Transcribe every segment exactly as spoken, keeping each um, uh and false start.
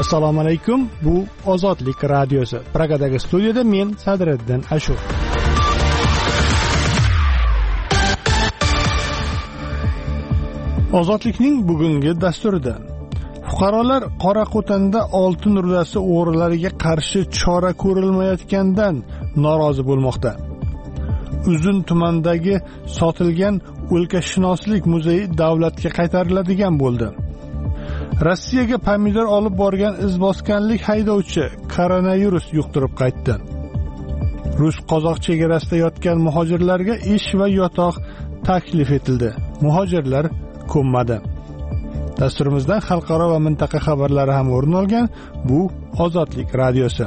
Assalomu alaykum. Bu Ozodlik radiosi. Pragadagi studiyada men Sadriddin Ashur. Ozodlikning bugungi dasturida fuqarolar Qoraqo'tonda oltin rudasi o'g'rilariga qarshi chora ko'rilmayotganidan norozi bo'lmoqda. Uzun tumanidagi sotilgan o'lkashunoslik muzeyi davlatga qaytariladigan bo'ldi. Rossiyaga pomidor olib borgan izboskanlik haydovchi koronavirus yuqtirib qaytdi. Rus-qozoq chegarasida yotgan muhojirlarga ish va yotoq taklif etildi. Muhojirlar ko'nmadi. Dasturimizdan xalqaro va mintaqa xabarlari ham o'rin olgan. Bu Ozodlik radiosi.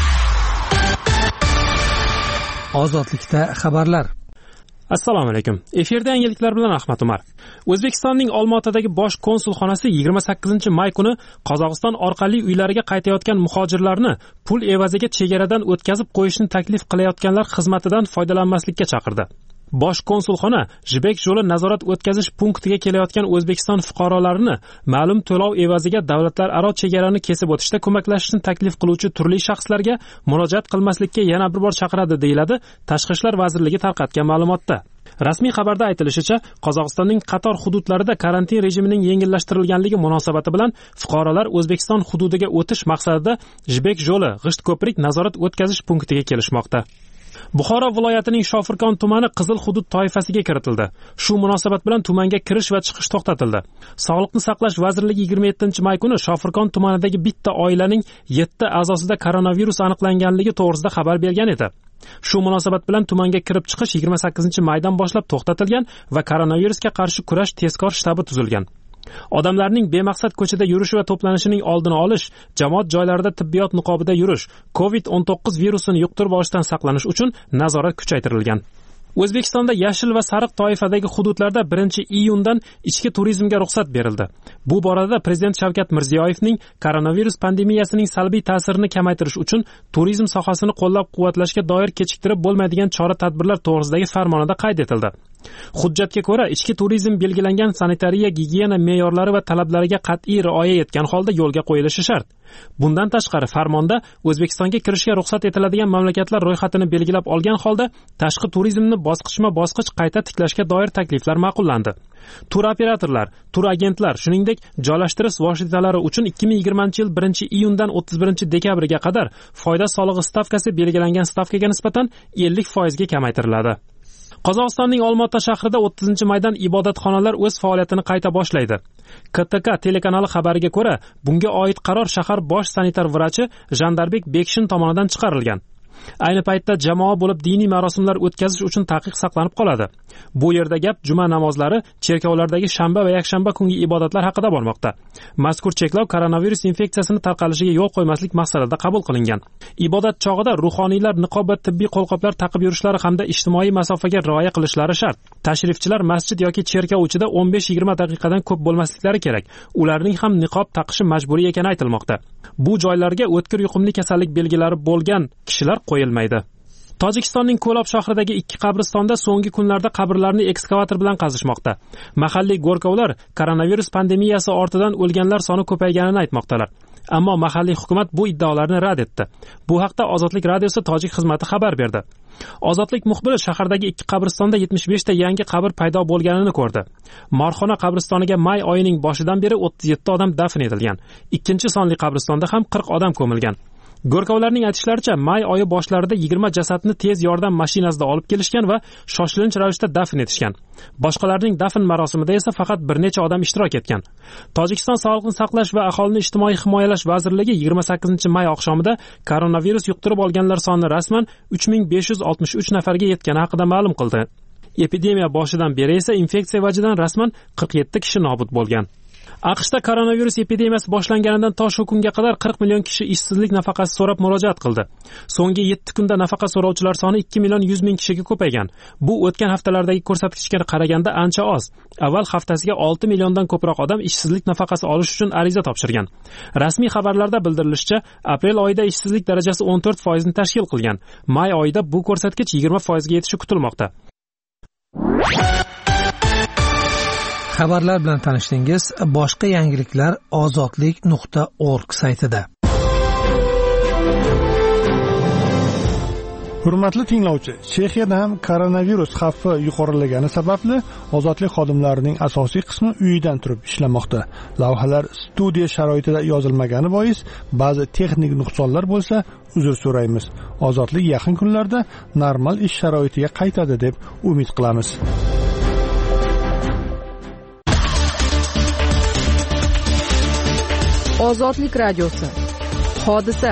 Ozodlikda xabarlar. Assalomu alaykum. Efirda yangiliklar bilan Ahmad Umar. O'zbekistonning Olmaotadagi bosh konsulxonasi yigirma sakkizinchi may kuni Qozog'iston orqali uylariga qaytayotgan muhojirlarni pul evaziga chegaradan o'tkazib qo'yishni taklif qilayotganlar xizmatidan foydalanmaslikka chaqirdi. Bosh konsulxona Jibek yo'li nazorat o'tkazish punktiga kelayotgan O'zbekiston fuqarolarini ma'lum to'lov evaziga davlatlararo chegarani kesib o'tishda ko'maklashishni taklif qiluvchi turli shaxslarga murojaat qilmaslikka yana bir bor chaqiradi, deyiladi Tashqi ishlar vazirligi tarqatgan ma'lumotda. Rasmiy xabarda aytilishicha, Qozog'istonning qator hududlarida karantin rejimining yengillashtirilganligi munosabati bilan fuqarolar O'zbekiston hududiga o'tish maqsadida Jibek yo'li g'isht ko'prik nazorat o'tkazish punktiga kelishmoqda. Buxoro viloyatining Shofirkon tumani qizil hudud toifasiga kiritildi. Shu munosabat bilan tumanga kirish va chiqish to'xtatildi. Sog'liqni saqlash vazirligi yigirma yettinchi may kuni Shofirkon tumanidagi bitta oilaning yetti a'zosida koronavirus aniqlanganligi to'g'risida xabar bergan edi. Shu munosabat bilan tumanga kirib chiqish yigirma sakkizinchi maydan boshlab to'xtatilgan va koronavirusga qarshi kurash tezkor shtabi tuzilgan. Odamlarning bemaqsad ko'chada yurishi va to'planishining oldini olish, jamoat joylarida tibbiyot niqobida yurish, kovid o'n to'qqiz virusini yuqtirib olishdan saqlanish uchun nazorat kuchaytirilgan. O'zbekistonda yashil va sariq toifadagi hududlarda birinchi iyundan ichki turizmga ruxsat berildi. Bu borada Prezident Shavkat Mirziyoyevning koronavirus pandemiyasining salbiy ta'sirini kamaytirish uchun turizm sohasini qo'llab-quvvatlashga doir kechiktirib bo'lmaydigan chora-tadbirlar to'g'risidagi farmonida qayd etildi. Hujjatga ko'ra, ichki turizm belgilangan sanitariya gigiyena me'yorlari va talablariga qat'iy rioya etgan holda yo'lga qo'yilishi shart. Bundan tashqari, farmonda O'zbekistonga kirishga ruxsat etiladigan mamlakatlar ro'yxatini belgilab olgan holda tashqi turizmni bosqichma-bosqich qayta tiklashga doir takliflar ma'qullandi. Tur operatorlar, tur agentlar, shuningdek, joylashtirish vositalari uchun ikki ming yigirmanchi yil birinchi iyundan o'ttiz birinchi dekabrga qadar foyda solig'i stavkasi belgilangan stavkaga nisbatan ellik foiz ga kamaytiriladi. Qozog'istonning Olmaota shahrida o'ttizinchi maydan ibodatxonalar o'z faoliyatini qayta boshlaydi. K T K telekanali xabariga ko'ra, bunga oid qaror shahar bosh sanitar vrachi Jandarbek Bekshin tomonidan chiqarilgan. Ayni paytda jamoa bo'lib diniy marosimlar o'tkazish uchun taqiq saqlanib qoladi. Bu yerda gap juma namozlari, cherkovlardagi shanba va yakshanba kungi ibodatlar haqida bormoqda. Mazkur cheklov koronavirus infeksiyasini tarqalishiga yo'l qo'ymaslik maqsadida qabul qilingan. Ibodat chog'ida ruhoniylar niqob va tibbiy qo'lqoplar taqib yurishlari hamda ijtimoiy masofaga rioya qilishlari shart. Tashrifchilar masjid yoki cherkov ichida o'n besh yigirma daqiqadan ko'p bo'lmasliklari kerak. Ularning ham niqob taqishi majburiy ekani aytilmoqda. Bu joylarga o'tkir yuqumli kasallik belgilari bo'lgan kishilar qo'yilmaydi. Tojikistonning Ko'lob shahridagi ikki qabristonda so'nggi kunlarda qabrlarni ekskavator bilan qazishmoqda. Mahalliy go'rkovlar koronavirus pandemiyasi ortidan o'lganlar soni ko'payganini aytmoqdalar. Ammo mahalliy hukumat bu iddaolarni rad etdi. Bu haqda Ozodlik radiosi tojik xizmati xabar berdi. Ozodlik muxbiri shahardagi ikki qabristonda yetmish besh ta yangi qabr paydo bo'lganini ko'rdi. Marxona qabristoniga may oyining boshidan beri o'ttiz yetti odam dafn etilgan. Ikkinchi sonli qabristonda ham qirq odam ko'milgan. Go'rkovlarning aytishlaricha, may oyi boshlarida yigirma jasadni tez yordam mashinasida olib kelishgan va shoshilinch ravishda dafn etishgan. Boshqalarning dafn marosimida esa faqat bir necha odam ishtirok etgan. Tojikiston Sog'liqni saqlash va aholini ijtimoiy himoyalash vazirligi yigirma sakkizinchi may oqshomida koronavirus yuqtirib olganlar sonini rasman uch ming besh yuz oltmish uch nafarga yetgani haqida ma'lum qildi. Epidemiya boshidan beri esa infeksiya vajidan rasman qirq yetti kishi nobud bo'lgan. AQShda koronavirus epidemiyasi boshlanganidan to shu kunga qadar qirq million kishi ishsizlik nafaqasi so'rab murojaat qildi. So'nggi yetti kunda nafaqa so'rovchilar soni ikki million yuz ming kishiga ko'paygan. Bu o'tgan haftalardagi ko'rsatkichga qaraganda ancha oz. Avval haftasiga olti milliondan ko'proq odam ishsizlik nafaqasi olish uchun ariza topshirgan. Rasmiy xabarlarda bildirilishicha, aprel oyida ishsizlik darajasi o'n to'rt foiz ni tashkil qilgan. May oyida bu ko'rsatkich yigirma foiz ga yetishi kutilmoqda. Xabarlar bilan tanishdingiz. Boshqa yangiliklar ozodlik nuqta org saytida. Hurmatli tinglovchi, Chexiyada ham koronavirus xavfi yuqorilagani sababli ozodlik xodimlarining asosiy qismi uyidan turib ishlamoqda. Lavhalar studiya sharoitida yozilmagani bois ba'zi texnik nuqsonlar bo'lsa, uzr so'raymiz. Ozodlik yaqin kunlarda normal ish sharoitiga qaytadi deb umid qilamiz. Ozodlik radiosi. Hodisa.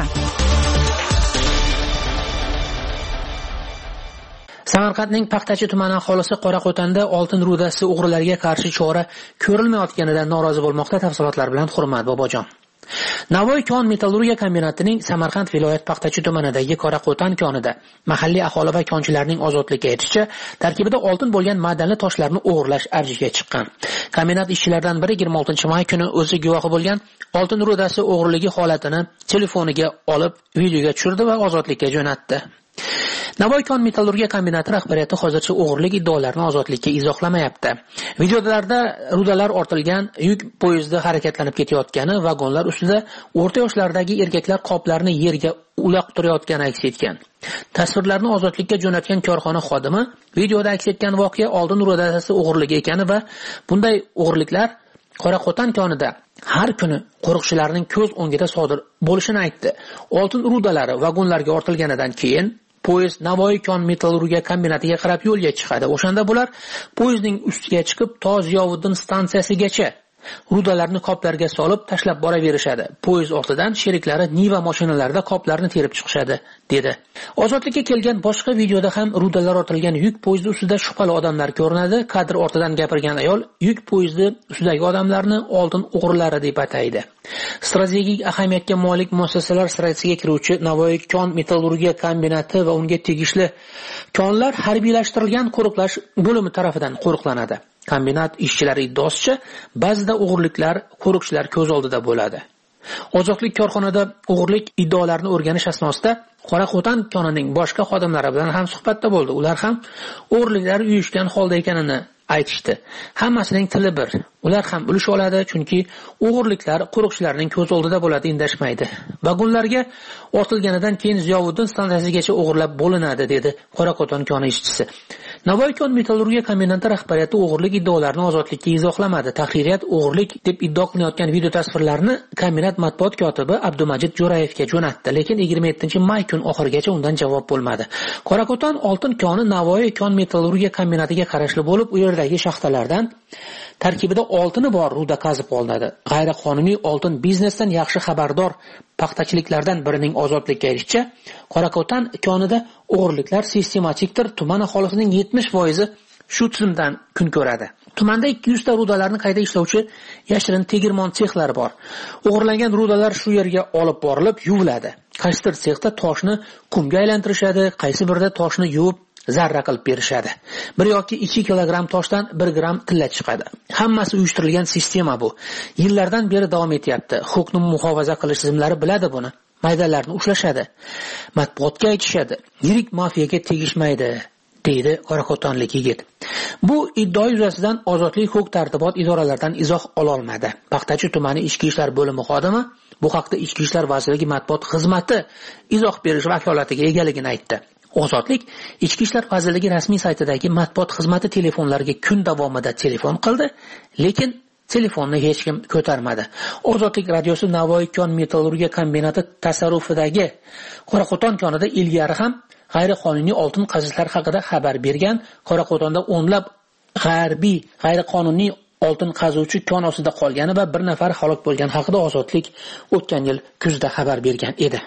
Samarqandning Paxtachi tumani aholisi Qoraqo'tonda oltin rudasi o'g'rilariga qarshi chora ko'rilmayotganidan norozi bo'lmoqda. Tafsilotlar bilan Hurmat Bobojon. Navoiy kon metallurgiya kombinatining Samarqand viloyat Paxtachi tumanidagi Qoraqo'ton konida mahalliy aholi va konchilarning ozodlikka aytishicha, tarkibida oltin bo'lgan madanli toshlarni o'g'irlash avjiga chiqqan. Kombinat ishchilaridan biri yigirma oltinchi may kuni o'zi guvohi bo'lgan oltin rudasi o'g'riligi holatini telefoniga olib videoga tushirdi va ozodlikka jo'natdi. Navoiy kon metallurgiya kombinati rahbariyati hozircha o'g'irlik iddaolarini ozodlikka izohlamayapti. Videolarda rudalar ortilgan yuk poyezdi harakatlanib ketayotgani, vagonlar ustida o'rta yoshlardagi erkaklar qoplarni yerga uloqtirayotgani aks etgan. Tasvirlarni ozodlikka jo'natgan korxona xodimi videoda aks etgan voqea oltin rudasi o'g'irligi ekani va bunday o'g'irliklar Qoraqo'ton konida har kuni qo'riqchilarning ko'z o'ngida sodir bo'lishini aytdi. Oltin rudalari vagonlarga ortilganidan keyin poyezd Navoiy kon metallurgiya kombinatiga qarab yo'lga chiqadi. O'shanda bular poyezdning ustiga chiqib, to Ziyovuddin stansiyasigacha rudalarni qoplarga solib tashlab boraverishadi. Poyezd ortidan sheriklari Niva mashinalarida qoplarni terib chiqishadi, dedi. Ozodlikka kelgan boshqa videoda ham rudalar ortilgan yuk poyezdi ustida shubhali odamlar ko'rinadi. Kadr ortidan gapirgan ayol yuk poyezdi ustidagi odamlarni oltin o'g'rilari deb ataydi. Strategik ahamiyatga molik muassasalar sirasiga kiruvchi Navoiy kon metallurgiya kombinati va unga tegishli konlar harbiylashtirilgan qo'riqlash bo'limi tomonidan qo'riqlanadi. Kombinat ishchilari iddaosicha, ba'zida o'g'irliklar qo'riqchilar ko'z oldida bo'ladi. Ozodlik korxonada o'g'irlik iddaolarini o'rganish asnosida Qoraqo'ton konining boshqa xodimlari bilan ham suhbatda bo'ldi. Ular ham o'g'irliklar uyushgan holda ekanini aytishdi. Hammasining tili bir. Ular ham ulush oladi, chunki o'g'irliklar qo'riqchilarning ko'z oldida bo'ladi, indashmaydi. Vagonlarga ortilganidan keyin Ziyovuddin stansiyasigacha o'g'irlab bo'linadi, dedi Qoraqo'ton koni ishchisi. Navoiy kon metallurgiya kombinati rahbariyati o'g'irlik iddaolarini ozodlikka izohlamadi. Tahririyat o'g'irlik deb iddao qilinayotgan video tasvirlarni kombinat matbuot kotibi Abdumajid Jo'rayevga jo'natdi, lekin yigirma yettinchi may kun oxirigacha undan javob bo'lmadi. Qoraqo'ton oltin koni Navoiy kon metallurgiya kombinatiga qarashli bo'lib, u yerdagi shaxtalardan tarkibida oltini bor ruda qazib olinadi. G'ayriqonuniy oltin biznesdan yaxshi xabardor paxtachiliklardan birining ozodlikka erishicha, Qoraqo'ton konida o'g'irliklar sistematikdir. Tuman aholisining yetmish foizi shu tizimdan kun ko'radi. Tumanda ikki yuz ta rudalarni qayta ishlovchi yashirin tegirmon sexlari bor. O'g'irlangan rudalar shu yerga olib borilib yuviladi. Qaysidir sexda toshni qumga aylantirishadi, qaysi birida toshni yuvib zarra qilib berishadi. bir yoki ikki kilogramm toshdan bir gramm tilla chiqadi. Hammasi uyushtirilgan sistema bu. Yillardan beri davom etyapti. Huquqni muhofaza qilish tizimlari biladi buni. Maydalarni ushlashadi. Matbuotga aytishadi. Yirik mafiyaga tegishmaydi, deydi Qoraqo'tonlik yigit. Bu iddao yuzasidan ozodlik huquq tartibot idoralaridan izoh ola olmadi. Paxtachi tumani ichki ishlar bo'limi xodimi bu haqda Ichki ishlar vazirligi matbuot xizmati izoh berish vakolatiga egaligini aytdi. Ozodlik Ichki ishlar vazirligi rasmiy saytidagi matbuot xizmati telefonlariga kun davomida telefon qildi, lekin telefonni hech kim ko'tarmadi. Ozodlik radiosi Navoiy kon metallurgiya kombinati tasarrufidagi Qoraqo'ton konida ilgari ham g'ayriqonuniy oltin qazishlar haqida xabar bergan. Qoraqo'tonda o'nlab g'arbiy g'ayriqonuniy oltin qazuvchi kon ostida qolgani va bir nafar halok bo'lgani haqida Ozodlik o'tgan yil kuzda xabar bergan edi.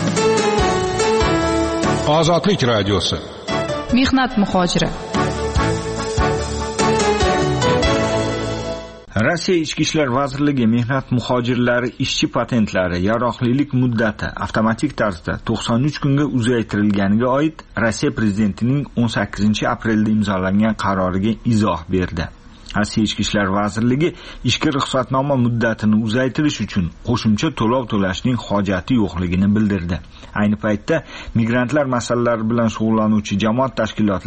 Ozodlik radiosi. Mehnat muhojiri. Rossiya Ichki ishlar vazirligi mehnat muhojirlari ishchi patentlari yaroqlilik muddati avtomatik tarzda to'qson uch kunga uzaytirilganiga oid Rossiya prezidentining o'n sakkizinchi aprelda imzolangan qaroriga izoh berdi. Rossiya Ichki ishlar vazirligi ishga ruxsatnoma muddatini uzaytirish uchun qo'shimcha to'lov to'lashning hojati yo'qligini bildirdi. Ayni paytda migrantlar masalalari bilan shug'ullanuvchi jamoat tashkilotlari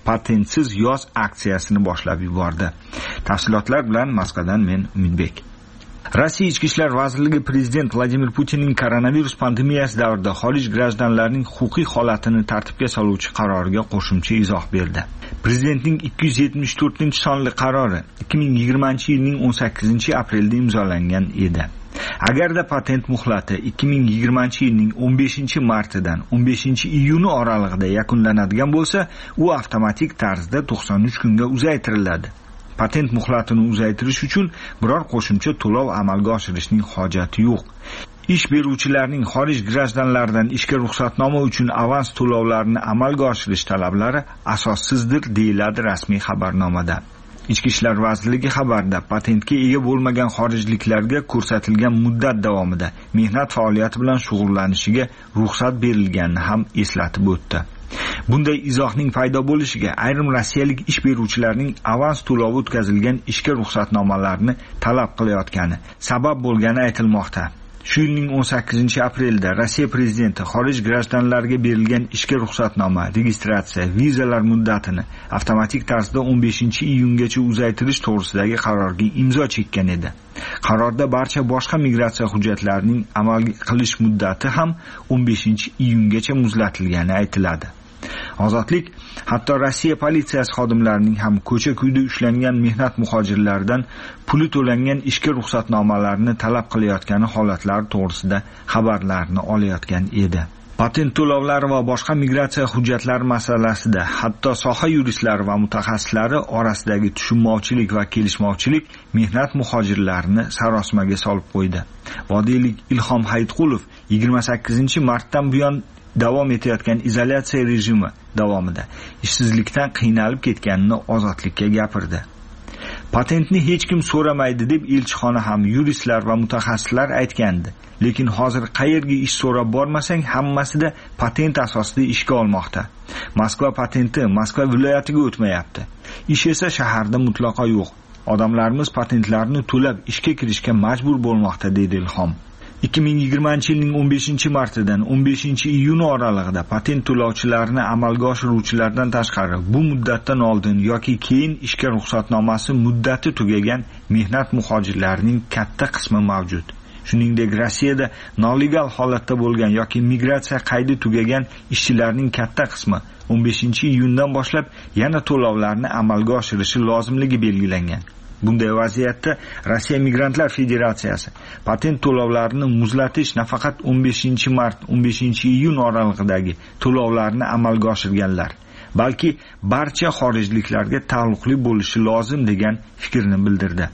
patentsiz yoz aksiyasini boshlab yubordi. Tafsilotlar bilan Moskvadan men Umidbek. Rossiya Ichki ishlar vazirligi prezident Vladimir Putinning koronavirus pandemiyasi davrida xorij grajdanlarining huquqiy holatini tartibga soluvchi qaroriga qo'shimcha izoh berdi. Prezidentning ikki yuz yetmish to'rtinchi sonli qarori ikki ming yigirmanchi yilning o'n sakkizinchi aprelda imzolangan edi. Agarda patent muhlati ikki ming yigirmanchi yilning o'n beshinchi martidan o'n beshinchi iyuni oralig'ida yakunlanadigan bo'lsa, u avtomatik tarzda to'qson uch kunga uzaytiriladi. Patent muhlatini uzaytirish uchun biror qo'shimcha to'lov amalga oshirishning hojati yo'q. Ish beruvchilarning xorij grajdanlaridan ishga ruxsatnoma uchun avans to'lovlarini amalga oshirish talablari asossizdir, deyiladi rasmiy xabarnomada. Ichki ishlar vazirligi xabarda patentga ega bo'lmagan xorijliklarga ko'rsatilgan muddat davomida mehnat faoliyati bilan shug'ullanishiga ruxsat berilganini ham eslatib o'tdi. Bunday izohning paydo bo'lishiga ayrim rossiyalik ish beruvchilarning avans to'lovi o'tkazilgan ishga ruxsatnomalarini talab qilayotgani sabab bo'lgani aytilmoqda. Shu yilning o'n sakkizinchi aprelda Rossiya prezidenti xorij grajdanlariga berilgan ishga ruxsatnoma, registratsiya, vizalar muddatini avtomatik tarzda o'n beshinchi iyungacha uzaytirish to'g'risidagi qarorga imzo chekkan edi. Qarorda barcha boshqa migratsiya hujjatlarining amal qilish muddati ham o'n beshinchi iyungacha muzlatilgani aytiladi. Ozodlik hatto Rossiya politsiyasi xodimlarining ham ko'cha-kuyda ushlangan mehnat muhojirlaridan puli to'langan ishga ruxsatnomalarini talab qilayotgani holatlari to'g'risida xabarlarni olayotgan edi. Patent to'lovlari va boshqa migratsiya hujjatlari masalasida hatto soha yuristlari va mutaxassislari orasidagi tushunmovchilik va kelishmovchilik mehnat muhojirlarini sarosimaga solib qo'ydi. Vodiylik Ilhom Hayitqulov yigirma sakkizinchi martdan buyon davom etayotgan izolyatsiya rejimi davomida ishsizlikdan qiynalib ketganini Ozodlikka gapirdi. Patentni hech kim so'ramaydi deb elchixona ham yuristlar va mutaxassislar aytgandi. Lekin hozir qayerga ish so'rab bormasang, hammasida patent asosida ishga olmoqda. Moskva patenti Moskva viloyatiga o'tmayapti. Ish esa shaharda mutlaqo yo'q. Odamlarimiz patentlarni to'lab ishga kirishga majbur bo'lmoqda, dedi Ilhom. ikki ming yigirmanchi yilning o'n beshinchi martidan o'n beshinchi iyuni oralig'ida patent to'lovchilarini amalga oshiruvchilardan tashqari bu muddatdan oldin yoki keyin ishga ruxsatnomasi muddati tugagan mehnat muhojirlarining katta qismi mavjud. Shuningdek, Rossiyada nolegal holatda bo'lgan yoki migratsiya qaydi tugagan ishchilarning katta qismi o'n beshinchi iyundan boshlab yana to'lovlarni amalga oshirishi lozimligi belgilangan. Bunday vaziyatda Rossiya Migrantlar Federatsiyasi patent to'lovlarini muzlatish nafaqat o'n beshinchi mart o'n beshinchi iyun oralig'idagi to'lovlarni amalga oshirganlar, balki barcha xorijliklarga taalluqli bo'lishi lozim degan fikrni bildirdi.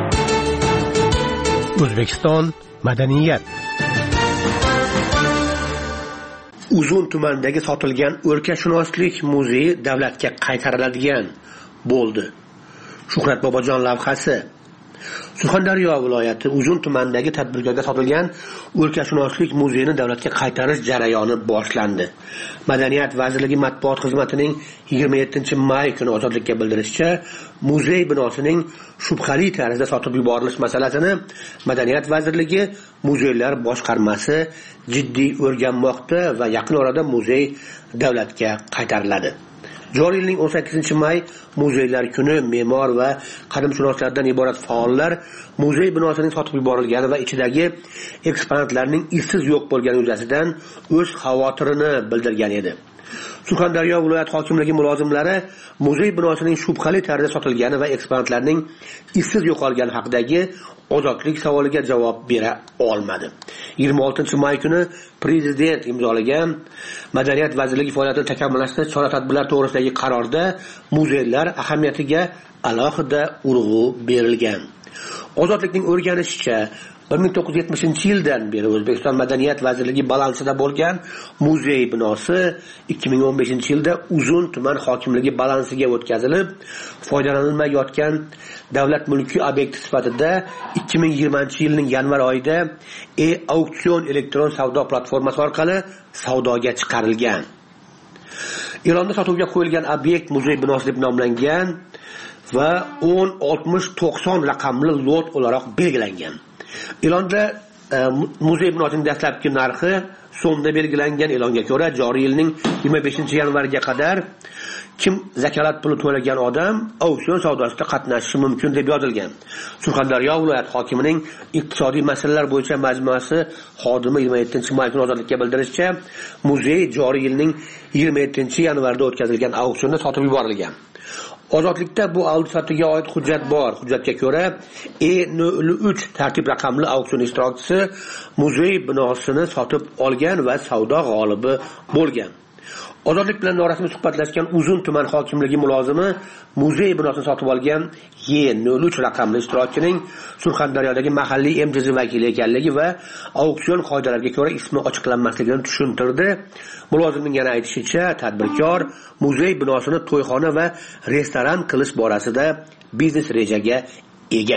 O'zbekiston madaniyat. Uzun tumanidagi sotilgan o'rkashunoslik muzeyi davlatga qaytariladigan bo'ldi. Shuhrat Bobojon lavhasi. Surxondaryo viloyati Uzun tumanidagi tadbirkorga sotilgan o'rkashunoslik muzeyini davlatga qaytarish jarayoni boshlandi. Madaniyat vazirligi matbuot xizmatining yigirma yettinchi may kuni Ozodlikka bildirishicha, muzey binosining shubhali tarzda sotib yuborilish masalasini Madaniyat vazirligi muzeylar boshqarmasi jiddiy o'rganmoqda va yaqin orada muzey davlatga qaytariladi. Joriy yilning o'n sakkizinchi may muzeylar kuni me'mor va qadimshunoslardan iborat faollar muzey binosining sotib yuborilgani va ichidagi eksponatlarning izsiz yo'q bo'lgani yuzasidan o'z xavotirini bildirgan edi. Surxondaryo viloyat hokimligi mulozimlari muzey binosining shubhali tarzda sotilgani va eksponatlarning izsiz yo'qolgani haqidagi ozodlik savoliga javob bera olmadi. yigirma oltinchi may kuni prezident imzolagan Madaniyat vazirligi faoliyatini takomillashtirish chora-tadbirlar to'g'risidagi qarorda muzeylar ahamiyatiga alohida urg'u berilgan. Ozodlikning o'rganishicha bir ming to'qqiz yuz yetmishinchi yildan beri O'zbekiston Madaniyat vazirligi balansida bo'lgan muzey binosi ikki ming o'n beshinchi yilda Uzun tuman hokimligi balansiga o'tkazilib, foydalanilmayotgan davlat mulki obyekti sifatida ikki ming yigirmanchi yilning yanvar oyida e-auksion elektron savdo platformasi orqali savdoga chiqarilgan. Eronda sotuvga qo'yilgan obyekt muzey binosi deb nomlangan va o'n, oltmish, to'qson raqamli lot o'laroq belgilangan. E'londa e, muzey binosining dastlabki narxi so'mda belgilangan. E'longa ko'ra, joriy yilning yigirma beshinchi yanvariga qadar kim zakalat puli to'lagan odam auksion savdosida qatnashishi mumkin deb yozilgan. Surxondaryo viloyat hokimining iqtisodiy masalalar bo'yicha majmuasi xodimi yigirma yettinchi may kuni ozodlikka bildirishicha, muzey joriy yilning yigirma yettinchi yanvarda o'tkazilgan auksionda sotib yuborilgan. Ozodlikda bu aldi-sotiga oid hujjat bor. Hujjatga ko'ra E nol uch tartib raqamli auksion ishtirokchisi muzey binosini sotib olgan va savdo g'olibi bo'lgan. Ozodlik bilan norasmiy suhbatlashgan Uzun tuman hokimligi mulozimi muzey binosini sotib olgan E nol uch raqamli ishtirokchining Surxondaryodagi mahalliy M T Z vakili ekanligi va auksion qoidalariga ko'ra ismi ochiqlanmasligini tushuntirdi. Mulozimning yana aytishicha, tadbirkor muzey binosini to'yxona va restoran qilish borasida biznes rejaga ega.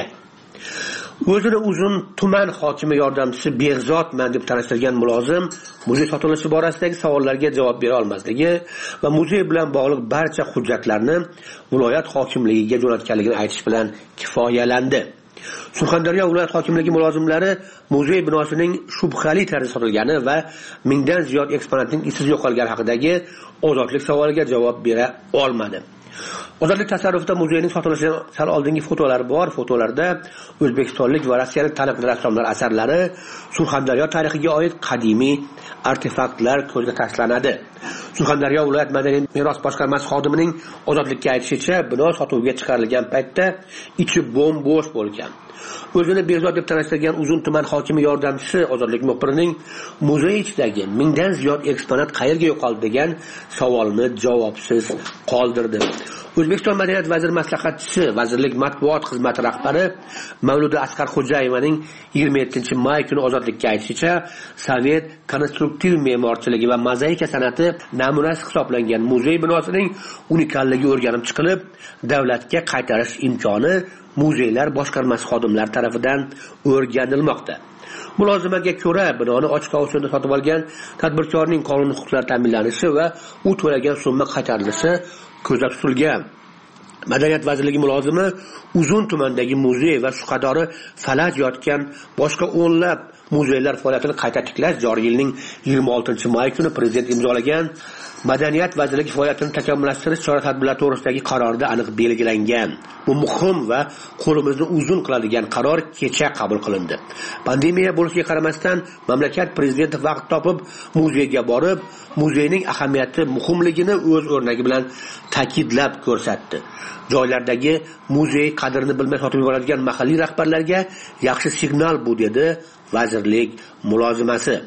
O'zini Uzun tuman hokimi yordamchisi Behzodman deb tanishtirgan mulozim muzey sotilishi borasidagi savollarga javob bera olmasligi va muzey bilan bog'liq barcha hujjatlarni viloyat hokimligiga jo'natganligini aytish bilan kifoyalandi. Surxondaryo viloyat hokimligi mulozimlari muzey binosining shubhali tarzda sotilgani va mingdan ziyod eksponatning izsiz yo'qolgani haqidagi ozodlik savoliga javob bera olmadi. Ozodlik tasarrufida muzeyning sotilishidan sal oldingi fotolar bor. Fotolarda o'zbekistonlik va rossiyalik taniqli rassomlar asarlari, Surxondaryo tarixiga oid qadimiy artefaktlar ko'zga tashlanadi. Surxondaryo viloyat madaniyat meros boshqarmasi xodimining ozodlikka aytishicha, bino sotuvga chiqarilgan paytda ichi bo'm-bo'sh bo'lgan. O'zini Behzod deb tanishtirgan Uzun tuman hokimi yordamchisi ozodlik muxbirining muzey ichidagi mingdan ziyod eksponat qayerga yo'qoldi degan savolni javobsiz qoldirdi. O'zbekiston madaniyat vaziri maslahatchisi, vazirlik matbuot xizmati rahbari Mavluda Asqarxo'jayevaning yigirma yettinchi may kuni ozodlikka aytishicha, Sovet konstruktiv me'morchiligi va mozaika san'ati namunasi hisoblangan muzey binosining unikalligi o'rganib chiqilib, davlatga qaytarish imkoni muzeylar boshqarmasi xodimlari tomonidan o'rganilmoqda. Mulozimaga ko'ra, binoni ochiq auksionda sotib olgan tadbirkorning qonuniy huquqlari ta'minlanishi va u to'lagan summa qaytarilishi ko'zda tutilgan. Madaniyat vazirligi mulozimi Uzun tumandagi muzey va shu qatori falaj yotgan boshqa o'nlab muzeylar faoliyatini qayta tiklash joriy yilning yigirma oltinchi may kuni prezident imzolagan Madaniyat vazirligi faoliyatini takomillashtirish chora-tadbirlari to'g'risidagi qarorda aniq belgilangan. Bu muhim va qo'limizni uzun qiladigan qaror kecha qabul qilindi. Pandemiya bo'lishiga qaramasdan mamlakat prezidenti vaqt topib muzeyga borib, muzeyning ahamiyati, muhimligini o'z o'rnagi bilan ta'kidlab ko'rsatdi. Joylardagi muzey qadrini bilmay sotib yuboradigan mahalliy rahbarlarga yaxshi signal bu, dedi vazirlik mulozimasi.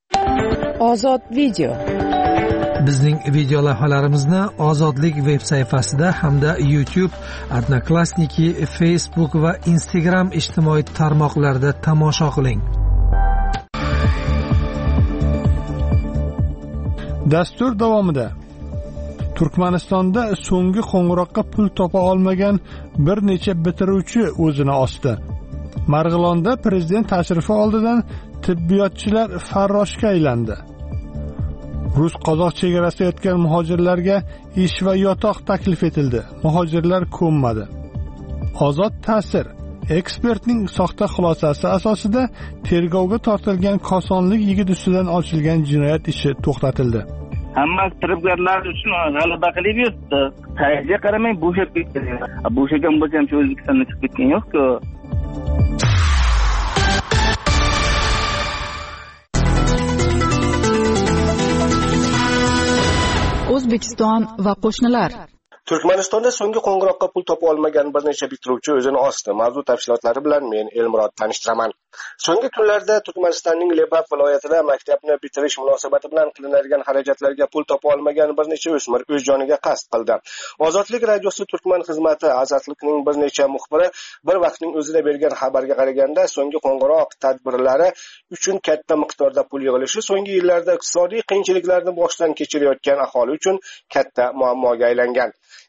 Ozod video. Bizning video lavhalarimizni Ozodlik veb sayfasida hamda YouTube, Odnoklassniki, Facebook va Instagram ijtimoiy tarmoqlarida tomosha qiling. Dastur davomida Turkmanistonda so'nggi qo'ng'iroqqa pul topa olmagan bir necha bitiruvchi o'zini osdi. Marg'ilonda prezident tashrifi oldidan tibbiyotchilar farroshga aylandi. Rus-qozoq chegarasida yotgan muhojirlarga ish va yotoq taklif etildi. Muhojirlar ko'nmadi. Ozod ta'sir. Ekspertning soxta xulosasi asosida tergovga tortilgan kosonlik yigit ustidan ochilgan jinoyat ishi to'xtatildi. Hamma firibgarlar uchun g'alaba qilib yuribdi. Qayerga qaramay bo'shab ketdi. Bo'shagan bo'lsa ham shu O'zbekistonga chiqib ketgan yo'q-ku. O'zbekiston va qo'shnilar. Turkmanistonda so'nggi qo'ng'iroqqa pul topa olmagan bir necha bitiruvchi o'zini osdi. Mavzu tafsilotlari bilan men Elmurod tanishtiraman. So'nggi kunlarda Turkmanistonning Lebap viloyatida maktabni bitirish munosabati bilan qilinadigan xarajatlarga pul topa olmagan bir necha o'smir o'z joniga qasd qildi. Ozodlik radiosi Turkman xizmati Azatlikning bir necha muxbiri bir vaqtning o'zida bergan xabarga qaraganda, so'nggi qo'ng'iroq tadbirlari uchun katta miqdorda pul yig'ilishi so'nggi yillarda iqtisodiy qiyinchiliklarni boshdan kechirayotgan aholi uchun katta muammoga aylangan.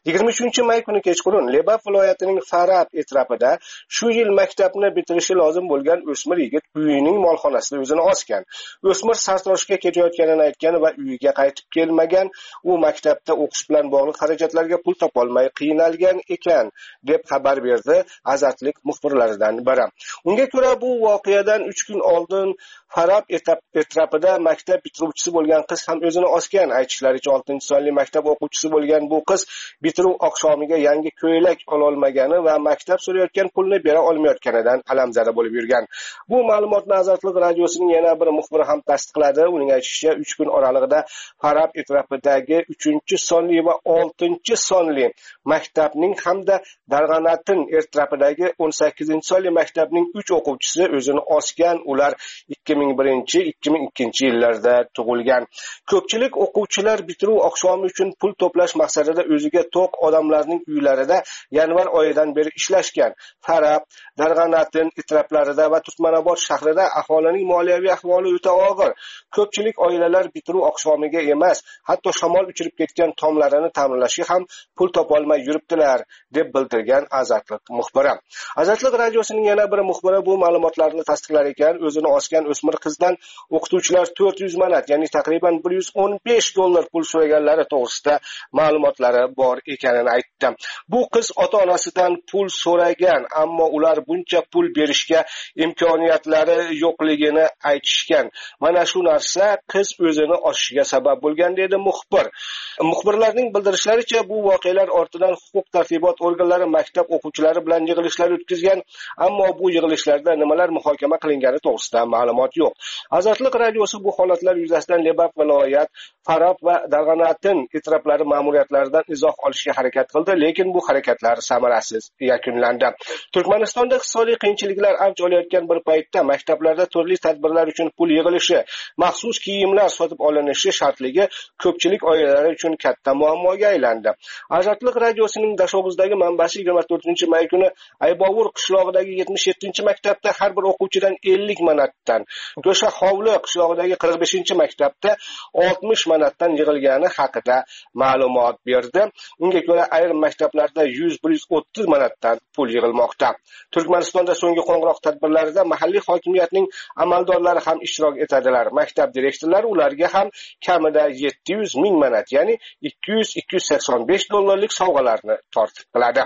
yigirma uchinchi may kuni kechqurun Lebap viloyatining Farab etrafida shu yil maktabni bitirishi lozim bo'lgan o'smir yigit uyining molxonasida o'zini osgan. O'smir sartaroshga ketayotganini aytgan va uyiga qaytib kelmagan. U maktabda o'qish bilan bog'liq xarajatlarga pul topolmay qiynalgan ekan, deb xabar berdi Azatlik muxbirlaridan biri. Unga ko'ra bu voqeadan uch kun oldin Farab etrafida maktab bitiruvchisi bo'lgan qiz ham o'zini osgan. Aytishlaricha oltinchi sonli maktab o'quvchisi bo'lgan bu qiz bitiruv oqshomiga yangi ko'ylak ololmagani va maktab so'rayotgan pulni bera olmayotganidan alamzada bo'lib yurgan. Bu ma'lumotni Azatlik radiosining yana bir muxbiri ham tasdiqladi. Uning aytishicha, uch kun oralig'ida Farab etrafidagi uchinchi sonli va oltinchi sonli maktabning hamda Darg'anatin etrafidagi o'n sakkizinchi sonli maktabning uch o'quvchisi o'zini osgan. Ular ikki ming birinchi ikki ming ikkinchi yillarda tug'ilgan. Ko'pchilik o'quvchilar bitiruv oqshomi uchun pul to'plash maqsadida o'ziga to'q odamlarning uylarida yanvar oyidan beri ishlashgan. Farab, Darg'anatin etraflarida va Turkmanobod shahrida aholining moliyaviy ahvoli o'ta og'ir. Ko'pchilik oilalar bitiruv oqshomiga emas, hatto shamol uchirib ketgan tomlarini ta'minlashga ham pul topolmay yuribdilar, deb bildirgan Azatlik muxbiri. Azatlik radiosining yana bir muxbiri bu ma'lumotlarni tasdiqlar ekan, o'zini osgan o'smir qizdan o'qituvchilar to'rt yuz manat, ya'ni taqriban bir yuz o'n besh dollar pul so'raganlari to'g'risida ma'lumotlari bor ekanini aytdi. Bu qiz ota-onasidan pul so'ragan, ammo ular buncha pul berishga imkoniyatlari yo'qligini aytishgan. Mana shu narsa qiz o'zini osishiga sabab bo'lgan, dedi muxbir. Muxbirlarning bildirishlaricha, bu voqealar ortidan huquq tartibot organlari maktab o'quvchilari bilan yig'ilishlar o'tkazgan, ammo bu yig'ilishlarda nimalar muhokama qilingani to'g'risida ma'lumot yo'q. Azatlik radiosi bu holatlar yuzasidan Lebap viloyat, Farab va Darg'anatin etraflari ma'muriyatlaridan izoh olishga harakat qildi, lekin bu harakatlar samarasiz yakunlandi. Turkmanistonda iqtisodiy qiyinchiliklar avj olayotgan bir paytda maktablarda turli tadbirlar uchun pul yig'ilishi, maxsus kiyimlar sotib olinishi shartligi ko'pchilik oilalari uchun katta muammoga aylandi. Azatlik radiosining Dashobuzdagi manbasi yigirma to'rtinchi may kuni Aybovur qishlog'idagi yetmish yettinchi maktabda har bir o'quvchidan ellik manatdan, Go'sha Hovli qishlog'idagi qirq beshinchi maktabda oltmish manatdan yig'ilgani haqida ma'lumot berdi. Unga ko'ra ayrim maktablarda yuz bir yuz o'ttiz manatdan pul yig'ilmoqda. Turkmanistonda so'nggi qo'ng'iroq tadbirlarida mahalliy hokimiyatning amaldorlari ham ishtirok etadilar. Maktab direktorlari ularga ham kamida yetti yuz ming manat, ya'ni ikki yuz ikki yuz sakson besh dollarlik sovg'alarni tortiq qiladi.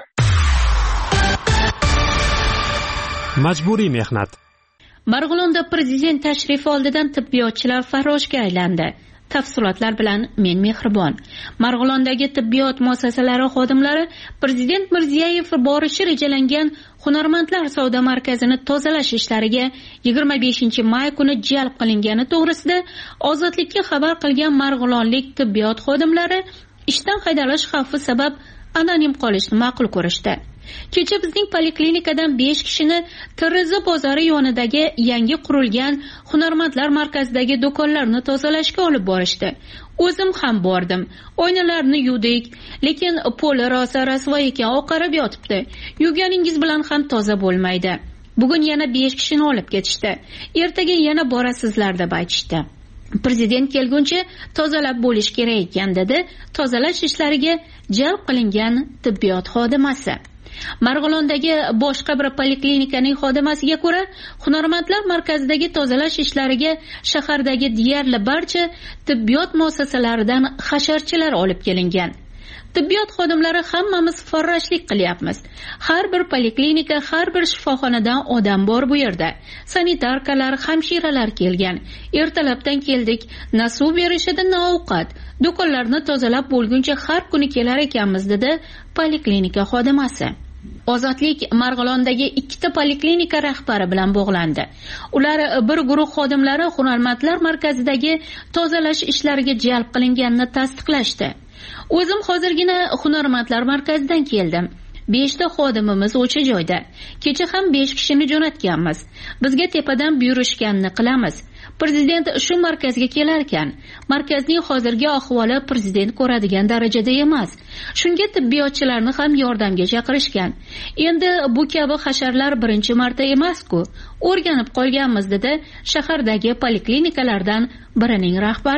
Majburiy mehnat. Marg'ilonda prezident tashrifi oldidan tibbiyotchilar farroshga aylandi. Tafsilotlar bilan men Mehribon. Marg'ilondagi tibbiyot muassasalari xodimlari Prezident Mirziyoyev borishi rejalangan Hunarmandlar savdo markazini tozalash ishlariga yigirma beshinchi may kuni jalb qilingani to'g'risida Ozodlikka xabar qilgan marg'ilonlik tibbiyot xodimlari ishdan haydalish xavfi sabab anonim qolishni ma'qul ko'rishdi. Kecha bizning poliklinikadan besh kishini Termiz bozori yonidagi yangi qurilgan Hunarmandlar markazidagi do'konlarni tozalashga olib borishdi. O'zim ham bordim. Oynalarni yuvdik, lekin poli rosa rasvo ekan, oqarib yotibdi. Yuvganingiz bilan ham toza bo'lmaydi. Bugun yana besh kishini olib ketishdi. Ertaga yana borasizlar deb aytishdi. Prezident kelguncha tozalab bo'lish kerak ekan, dedi tozalash ishlariga jalb qilingan tibbiyot xodimasi. Marg'ilondagi boshqa bir poliklinikaning xodimasiga ko'ra, Hunarmandlar markazidagi tozalash ishlariga shahardagi deyarli barcha tibbiyot muassasalaridan hasharchilar olib kelingan. Tibbiyot xodimlari hammamiz farroshlik qilyapmiz. Har bir poliklinika, har bir shifoxonadan odam bor bu yerda. Sanitarkalar, hamshiralar kelgan. Ertalabdan keldik, na suv berishadi, na ovqat. Do'konlarni tozalab bo'lguncha har kuni kelar ekanmiz, dedi poliklinika xodimasi. Ozodlik Marg'ilondagi ikkita poliklinika rahbari bilan bog'landi. Ular bir guruh xodimlari Hunarmandlar markazidagi tozalash ishlariga jalb qilinganini tasdiqlashdi. O'zim hozirgina Hunarmandlar markazidan keldim. beshta xodimimiz o'sha joyda. Kecha ham besh kishini jo'natganmiz. Bizga tepadan buyurishganini qilamiz. Prezident shu markazga kelar ekan. Markazning hozirgi ahvoli prezident ko'radigan darajada emas. Shunga tibbiyotchilarni ham yordamga chaqirishgan. Endi bu kabi hasharlar birinchi marta emas-ku. O'rganib qolganmiz, dedi shahardagi poliklinikalardan birining rahbari.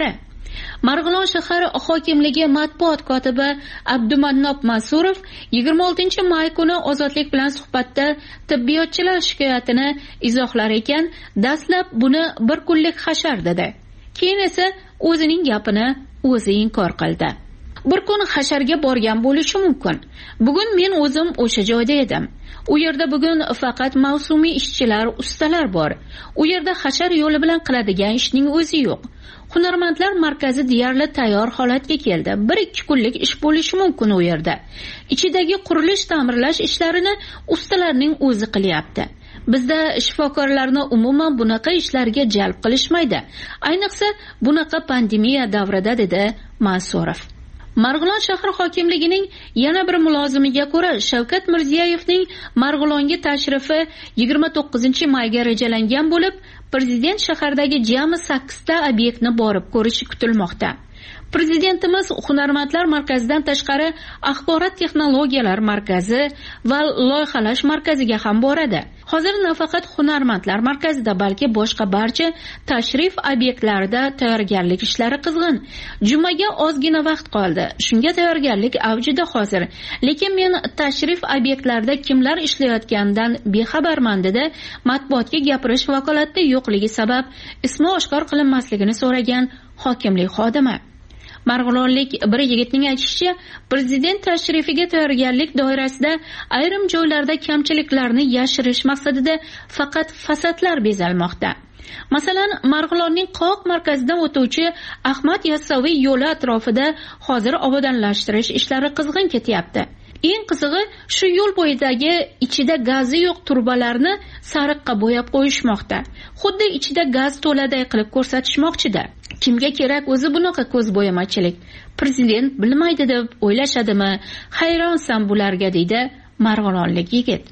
Marg'ilon shahar hokimligi matbuot kotibi Abdumannob Mansurov yigirma oltinchi may kuni Ozodlik bilan suhbatda tibbiyotchilar shikoyatini izohlar ekan, dastlab buni bir kunlik hashar dedi. Keyin esa o'zining gapini o'zi inkor qildi. Bir kun hasharga borgan bo'lishi mumkin. Bugun men o'zim o'sha joyda edim. U yerda bugun faqat mavsumiy ishchilar, ustalar bor. U yerda hashar yo'li bilan qiladigan ishning o'zi yo'q. Hunarmandlar markazi deyarli tayyor holatga keldi. bir ikki kunlik ish bo'lishi mumkin u yerda. Ichidagi qurilish ta'mirlash ishlarini ustalarning o'zi qilyapti. Bizda shifokorlarni umuman bunaqa ishlarga jalb qilishmaydi. Ayniqsa bunaqa pandemiya davrida, dedi Mansurov. Marg'ilon shahar hokimligining yana bir mulozimiga ko'ra, Shavkat Mirziyoyevning Marg'ilonga tashrifi yigirma to'qqizinchi mayga rejalangan bo'lib, prezident shahardagi jami sakkizta obyektni borib ko'rishi kutilmoqda. Prezidentimiz Hunarmandlar markazidan tashqari Axborot texnologiyalar markazi va loyihalash markaziga ham boradi. Hozir nafaqat Hunarmandlar markazida, balki boshqa barcha tashrif obyektlarida tayyorgarlik ishlari qizg'in. Jumaga ozgina vaqt qoldi. Shunga tayyorgarlik avjida hozir. Lekin men tashrif obyektlarida kimlar ishlayotganidan bexabarman, dedi matbuotga gapirish vakolatida yo'qligi sabab ismi oshkor qilinmasligini so'ragan hokimlik xodimi. Marg'ilonlik bir yigitning aytishicha, prezident tashrifiga tayyorgarlik doirasida ayrim joylarda kamchiliklarni yashirish maqsadida faqat fasadlar bezalmoqda. Masalan, Marg'ilonning qoq markazidan o'tuvchi Ahmad Yassaviy yo'li atrofida hozir obodonlashtirish ishlari qizg'in ketyapti. Eng qizig'i, shu yo'l bo'yidagi ichida gazi yo'q turbalarni sariqqa bo'yab qo'yishmoqda. Xuddi ichida gaz to'laday qilib ko'rsatishmoqchida. Kimga kerak o'zi bunaqa ko'z bo'yamachilik? Prezident bilmaydi deb o'ylashadimi? Hayronsan bularga, deydi marg'ilonlik yigit.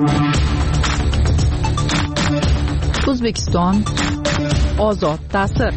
O'zbekiston ozod ta'sir.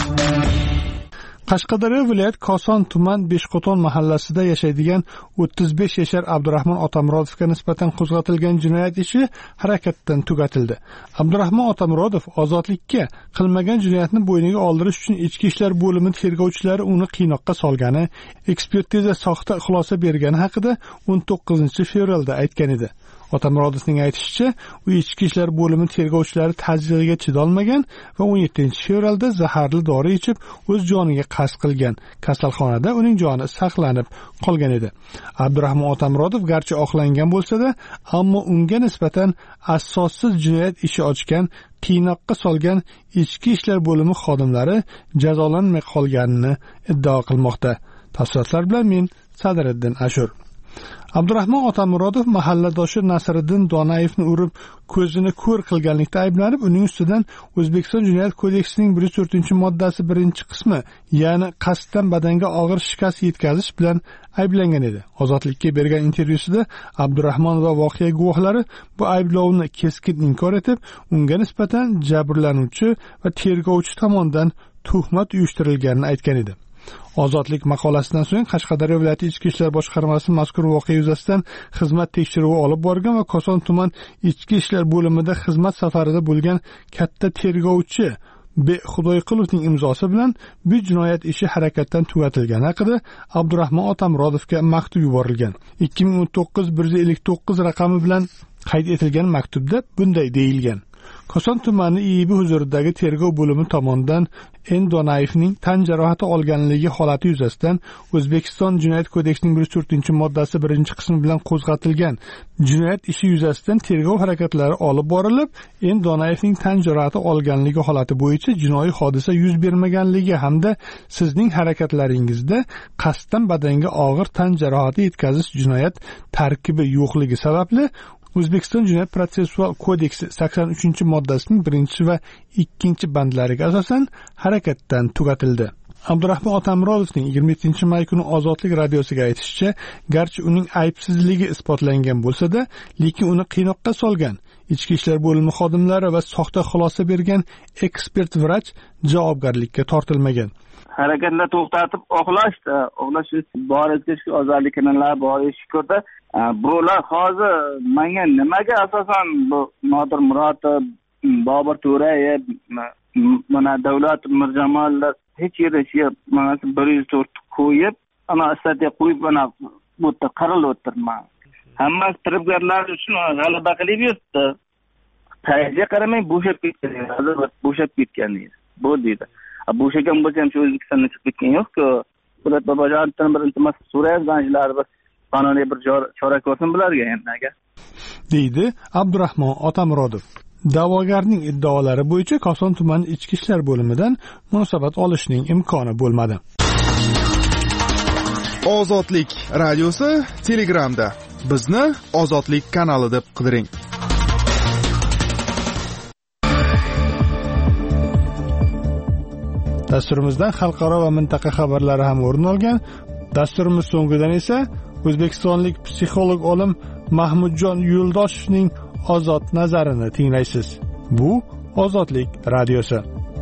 Qashqadaryo viloyat Koson tuman Beshqo'ton mahallasida yashaydigan o'ttiz besh yashar Abdurahmon Otamurodovga nisbatan qo'zg'atilgan jinoyat ishi harakatdan tugatildi. Abdurahmon Otamurodov ozodlikka qilmagan jinoyatni bo'yniga oldirish uchun ichki ishlar bo'limi tergovchilari uni qiynoqqa solgani, ekspertiza soxta xulosa bergani haqida o'n to'qqizinchi fevralda aytgan edi. Otamurodovning aytishicha, u ichki ishlar bo'limi tergovchilari tazyiqiga chidolmagan va o'n yettinchi fevralda zaharli dori ichib o'z joniga qasd qilgan. Kasalxonada uning joni saqlanib qolgan edi. Abdurahmon Otamurodov garchi oqlangan bo'lsa-da, ammo unga nisbatan asossiz jinoyat ishi ochgan, qiynoqqa solgan ichki ishlar bo'limi xodimlari jazolanmay qolganini iddao qilmoqda. Tafsilotlar bilan men Sadriddin Ashur. Abdurahmon Otamurodov mahalladoshi Nasriddin Donayevni urib, ko'zini ko'r qilganlikda ayblanib, uning ustidan O'zbekiston Jinoyat kodeksining bir yuz to'rtinchi moddasi birinchi qismi, ya'ni qasddan badanga og'ir shikast yetkazish bilan ayblangan edi. Ozodlikka bergan intervyusida Abdurahmon va voqea guvohlari bu ayblovni keskin inkor etib, unga nisbatan jabrlanuvchi va tergovchi tomonidan tuhmat uyushtirilganini aytgan edi. Ozodlik maqolasidan so'ng Qashqadaryo viloyati ichki ishlar boshqarmasi mazkur voqea yuzasidan xizmat tekshiruvi olib borgan va Koson tuman ichki ishlar bo'limida xizmat safarida bo'lgan katta tergovchi B. Xudoyqilovning imzosi bilan bu jinoyat ishi harakatdan tugatilgani haqida Abdurahmon Otamurodovga maktub yuborilgan. ikki ming o'n to'qqiz bir yuz ellik to'qqiz raqami bilan qayd etilgan maktubda bunday deyilgan: Koson tumani I I B huzuridagi tergov bo'limi tomonidan N. Donayevning tan jarohati olganligi holati yuzasidan O'zbekiston Jinoyat kodeksining bir yuz to'rtinchi moddasi birinchi qismi bilan qo'zg'atilgan jinoyat ishi yuzasidan tergov harakatlari olib borilib, N. Donayevning tan jarohati olganligi holati bo'yicha jinoiy hodisa yuz bermaganligi hamda sizning harakatlaringizda qasddan badanga og'ir tan jarohati yetkazish jinoyat tarkibi yo'qligi sababli O'zbekiston Jinoyat protsessual kodeksi sakson uchinchi moddasining birinchi va ikkinchi bandlariga asosan harakatdan tugatildi. Abdurahmon Otamurodovning yigirma yettinchi may kuni Ozodlik radiosiga aytishicha, garchi uning aybsizligi isbotlangan bo'lsa-da, lekin uni qiynoqqa solgan ichki ishlar bo'limi xodimlari va soxta xulosa bergan ekspert vrach javobgarlikka tortilmagan. Harakatni to'xtatib oqlashdi. Oqlash borisga shu ozodlikni borish ko'rdi. Bular hozir menga nimaga asosan bu Nodir Murodov, Bobur To'rayev, mana Davlat Mirjamollar hech yerda shu mana bir yuz to'rt qo'yib ana statiya qo'yib ana bu yerda qarilib o'tirman. Hammasi firibgarlar uchun g'alaba qilib yuribdi. Tayyorga qaramay bo'shab ketgan, hozir bo'shab ketgan deydi. Bu deydi. Bo'shagan bo'lsa ham shu O'zbekistondan chiqib ketgan yo'q-ku. Po'lat Bobojondan bir iltimos so'rayapman, ular bir qonuniy bir chora ko'rsin bularga endi aka. deydi Abdurahmon Otamurodov. Da'vogarning iddaolari bo'yicha Koson tumani ichki ishlar bo'limidan munosabat olishning imkoni bo'lmadi. Ozodlik radiosi Telegramda. Bizni Ozodlik kanali deb qidiring. Dasturimizdan xalqaro va mintaqa xabarlari ham o'rin olgan. Dasturimiz so'ngidan esa o'zbekistonlik psixolog olim Mahmudjon Yo'ldoshevning ozod nazarini tinglaysiz. Bu Ozodlik radiosi.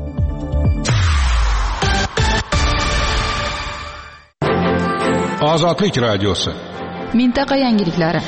Ozodlik radiosi. Mintaqa yangiliklari.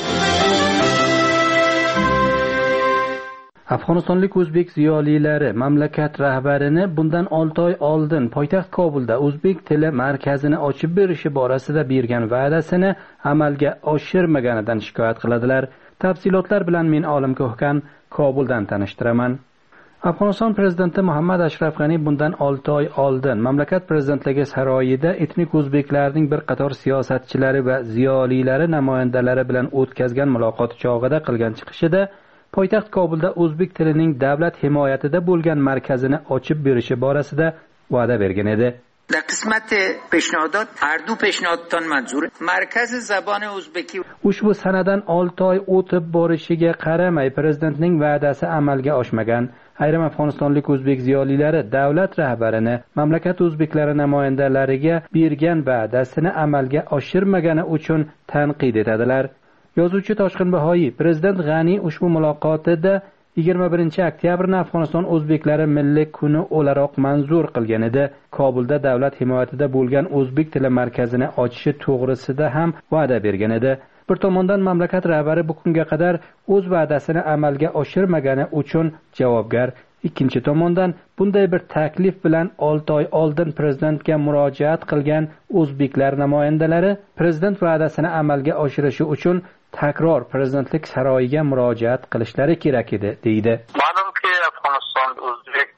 Afg'onistonlik o'zbek ziyolilari mamlakat rahbarini bundan olti oy oldin poytaxt Kobulda o'zbek tili markazini ochib berishi borasida bergan va'dasini amalga oshirmaganidan shikoyat qiladilar. Tafsilotlar bilan men Olim Ko'hkan Kobuldan tanishtiraman. Afg'oniston prezidenti Muhammad Ashraf G'ani bundan olti oy oldin mamlakat prezidentligi saroyida etnik o'zbeklarning bir qator siyosatchilari va ziyolilari namoyandalari bilan o'tkazgan muloqoti chog'ida qilgan chiqishida poytaxt Kobulda o'zbek tilining davlat himoyatida bo'lgan markazini ochib berishi borasida va'da bergan edi. در قسمت پیشنهادات هر دو پیشنهادتان منظور مرکز زبان o'zbeki. Ushbu sanadan olti oy o'tib borishiga qaramay prezidentning va'dasi amalga oshmagan. Ayrim afg'onistonlik o'zbek ziyolilari davlat rahbarini mamlakat o'zbeklari namoyandalariga bergan va'dasini amalga oshirmagani uchun tanqid etadilar. Yozuvchi Toshqin Bahoyi prezident G'ani ushbu muloqotida yigirma birinchi oktyabrni Afg'oniston o'zbeklari milliy kuni o'laroq manzur qilgan edi. Kobulda davlat himoyatida bo'lgan o'zbek tili markazini ochishi to'g'risida ham va'da bergan edi. Bir tomondan mamlakat rahbari bu kunga qadar o'z va'dasini amalga oshirmagani uchun javobgar. Ikkinchi tomondan bunday bir taklif bilan olti oy oldin prezidentga murojaat qilgan o'zbeklar namoyandalari prezident va'dasini amalga oshirishi uchun takror prezidentlik saroyiga murojaat qilishlari kerak edi, deydi. Ma'lumki, Afg'oniston o'zbek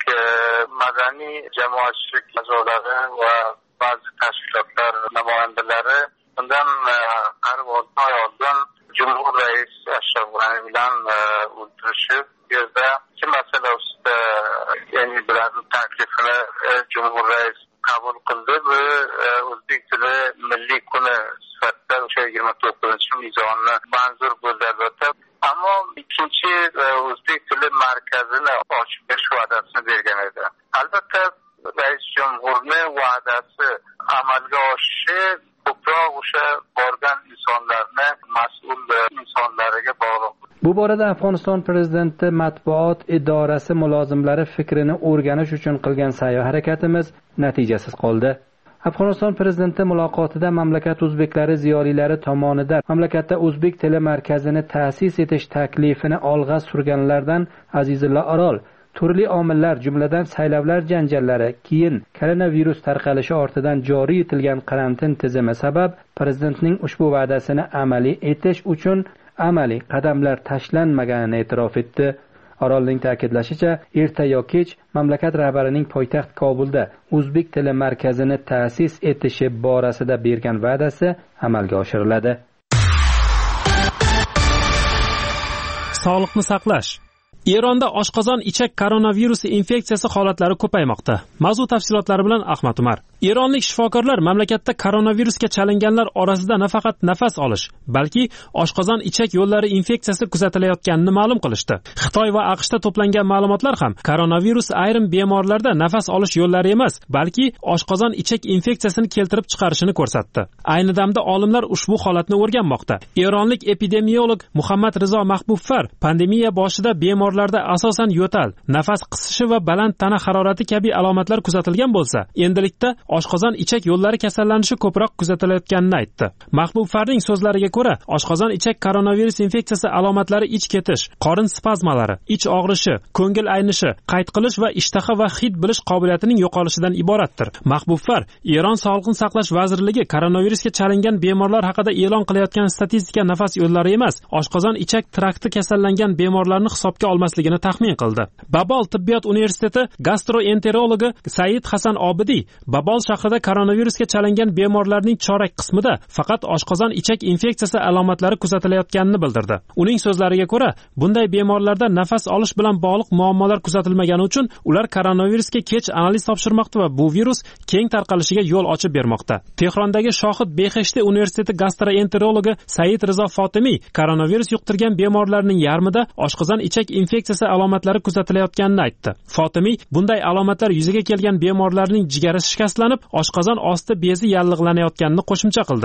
madaniy jamoatchilik a'zolari va ba'zi tashkilotlar namoyandalari bundan qariyb olti oy oldin Jumhur rais Ashraf G'ani bilan o'tirishib, bu yerda ikki masala ustida ya'ni bularning taklifini Jumhur rais qabul qildi va o'zbek tili milliy kuni sifatida o'sha yigirma to'qqizinchi mezonni manzur bo'ldi albatta. Ammo ikkinchi o'zbek tili markazini ochib berish va'dasini bergan edi. Albatta rais jumhurning va'dasi amalga oshishi ko'proq o'sha borgan insonlarni mas'ul insonlariga bog'liq. Bu borada Afg'oniston prezidenti matbuot idorasi mulozimlari fikrini o'rganish uchun qilgan sa'y-harakatimiz natijasiz qoldi. Afg'oniston prezidenti muloqotida mamlakat o'zbeklari ziyolilari tomonidan mamlakatda o'zbek tili markazini ta'sis etish taklifini olg'a surganlardan Azizullo Orol turli omillar jumladan saylovlar janjallari, keyin koronavirus tarqalishi ortidan joriy etilgan karantin tizimi sabab prezidentning ushbu va'dasini amaliy etish uchun amaliy qadamlar tashlanmaganini e'tirof etdi. Orolning ta'kidlashicha, erta yo kech mamlakat rahbarining poytaxt Kobulda o'zbek tili markazini ta'sis etishi borasida bergan va'dasi amalga oshiriladi. Sog'liqni saqlash. Eronda oshqozon ichak koronavirusi infeksiyasi holatlari ko'paymoqda. Mavzu tafsilotlari bilan Ahmad Umar. Eronlik shifokorlar mamlakatda koronavirusga chalinganlar orasida nafaqat nafas olish, balki oshqozon ichak yo'llari infeksiyasi kuzatilayotganini ma'lum qilishdi. Xitoy va AQShda to'plangan ma'lumotlar ham koronavirus ayrim bemorlarda nafas olish yo'llari emas, balki oshqozon ichak infeksiyasini keltirib chiqarishini ko'rsatdi. Ayni damda olimlar ushbu holatni o'rganmoqda. Eronlik epidemiolog Muhammad Rizo Mahbubfar pandemiya boshida bemor bemorlarda asosan yo'tal, nafas qisishi va baland tana harorati kabi alomatlar kuzatilgan bo'lsa, endilikda oshqozon ichak yo'llari kasallanishi ko'proq kuzatilayotganini aytdi. Mahbub Farning so'zlariga ko'ra, oshqozon ichak koronavirus infeksiyasi alomatlari ich ketish, qorin spazmalari, ich og'rishi, ko'ngil aynishi, qayt qilish va ishtaha va hid bilish qobiliyatining yo'qolishidan iboratdir. Mahbub Far Eron Sog'liqni saqlash vazirligi koronavirusga chalingan bemorlar haqida e'lon qilayotgan statistika nafas yo'llari emas, oshqozon ichak trakti kasallangan bemorlarni hisobga olmasligini taxmin qildi. Babol tibbiyot universiteti gastroenterologi Said Hasan Obidiy Babol shahrida koronavirusga chalingan bemorlarning chorak qismida faqat oshqozon ichak infeksiyasi alomatlari kuzatilayotganini bildirdi. Uning so'zlariga ko'ra, bunday bemorlarda nafas olish bilan bog'liq muammolar kuzatilmagani uchun ular koronavirusga kech analiz topshirmoqda va bu virus keng tarqalishiga yo'l ochib bermoqda. Tehrondagi Shohid Beheshti universiteti gastroenterologi Said Rizo Fotimiy koronavirus yuqtirgan bemorlarning yarmida oshqozon ichak infeksiyasi alomatlari kuzatilayotganini aytdi. Fotimiy bunday alomatlar yuzaga kelgan bemorlarning jigari shikastlanib, oshqozon osti bezi yallig'lanayotganini qo'shimcha qildi.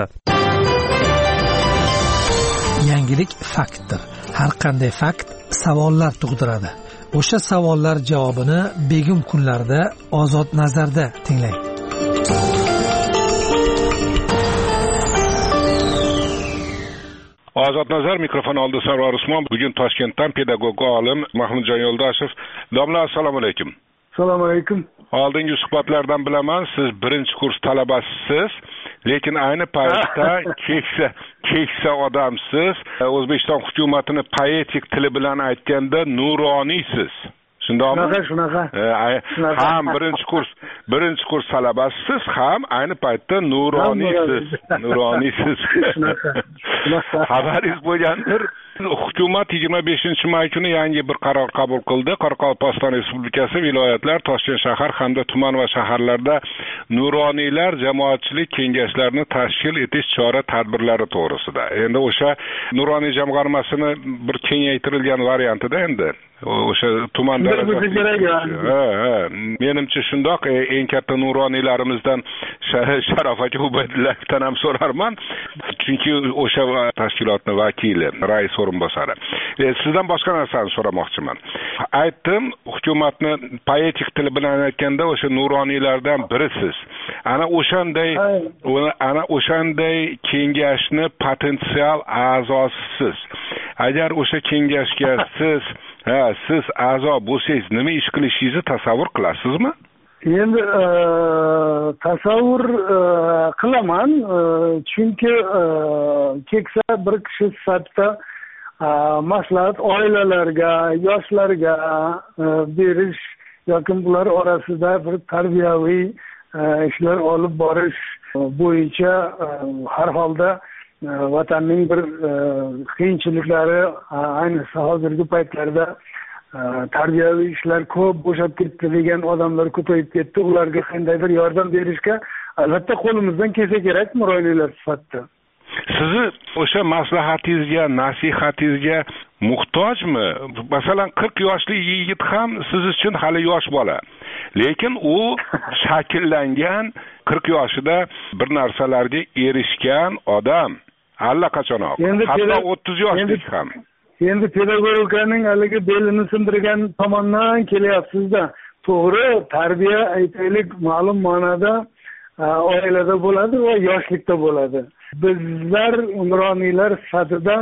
Yangilik faktdir. Har qanday fakt savollar tug'diradi. O'sha savollar javobini begim kunlarda Ozod nazarda tinglang. Ozod nazar mikrofon oldi Sarvar Usmon. Bugun Toshkentdan pedagog olim Mahmudjon Yo'ldoshev. Domla, assalomu alaykum. Assalomu alaykum. Oldingi suhbatlardan bilaman, siz birinchi kurs talabasisiz, lekin ayni paytda keksa keksa odamsiz. O'zbekiston hukumatini poetik tili bilan aytganda nuroniysiz. Shundaqmi? Shunaqa, shunaqa. Ham birinchi kurs, birinchi kurs talabasiz, ham ayni paytda nuroniysiz. Nuroniysiz. Shunaqa. Xabaringiz bo'lgandir. Hukumat yigirma beshinchi may kuni yangi bir qaror qabul qildi. Qoraqalpog'iston Respublikasi viloyatlar, Toshkent shahar hamda tuman va shaharlarda nuroniylar jamoatchilik kengashlarini tashkil etish chora-tadbirlari to'g'risida. Endi o'sha nuroniy jamg'armasini bir kengaytirilgan variantida endi o'sha tuman darajasida. Ha, ha. Menimcha shundoq, eng katta nuroniylarimizdan Sharof aka Ubaydullayevdan ham so'rarman. Chunki o'sha tashkilotning vakili, rais o'rinbosari. E, sizdan boshqa narsani so'ramoqchiman. Aytdim, hukumatni poetik tili bilan aytganda o'sha nuroniylardan birisiz. Ana o'shanday, ana o'shanday kengashni potensial a'zosisiz. Agar o'sha kengashga siz, ha, siz a'zo bo'lsangiz, nima ish qilishingizni tasavvur qilasizmi? Endi tasavvur qilaman, chunki keksa bir kishi sifatida maslahat oilalarga, yoshlarga berish yoki bular orasida bir tarbiyaviy ishlar olib borish bo'yicha har holda vatanning bir qiyinchiliklari, ayniqsa hozirgi paytlarda tarbiyaviy ishlar ko'p bo'shab ketdi degan odamlar ko'payib ketdi. Ularga qandaydir yordam berishga albatta qo'limizdan kelsa kerak nuroniylar sifatida. Sizni o'sha maslahatingizga, nasihatingizga muhtojmi? Masalan, qirq yoshli yigit ham siz uchun hali yosh bola. Lekin u shakllangan qirq yoshida bir narsalarga erishgan odam. Allaqachonoq. Hatto o'ttiz yoshlik ham. Endi pedagogikaning haligi belini sindirgan tomondan kelyapsiz-da. To'g'ri, tarbiya aytaylik ma'lum ma'noda oilada bo'ladi va yoshlikda bo'ladi. Bizlar nuroniylar sifatida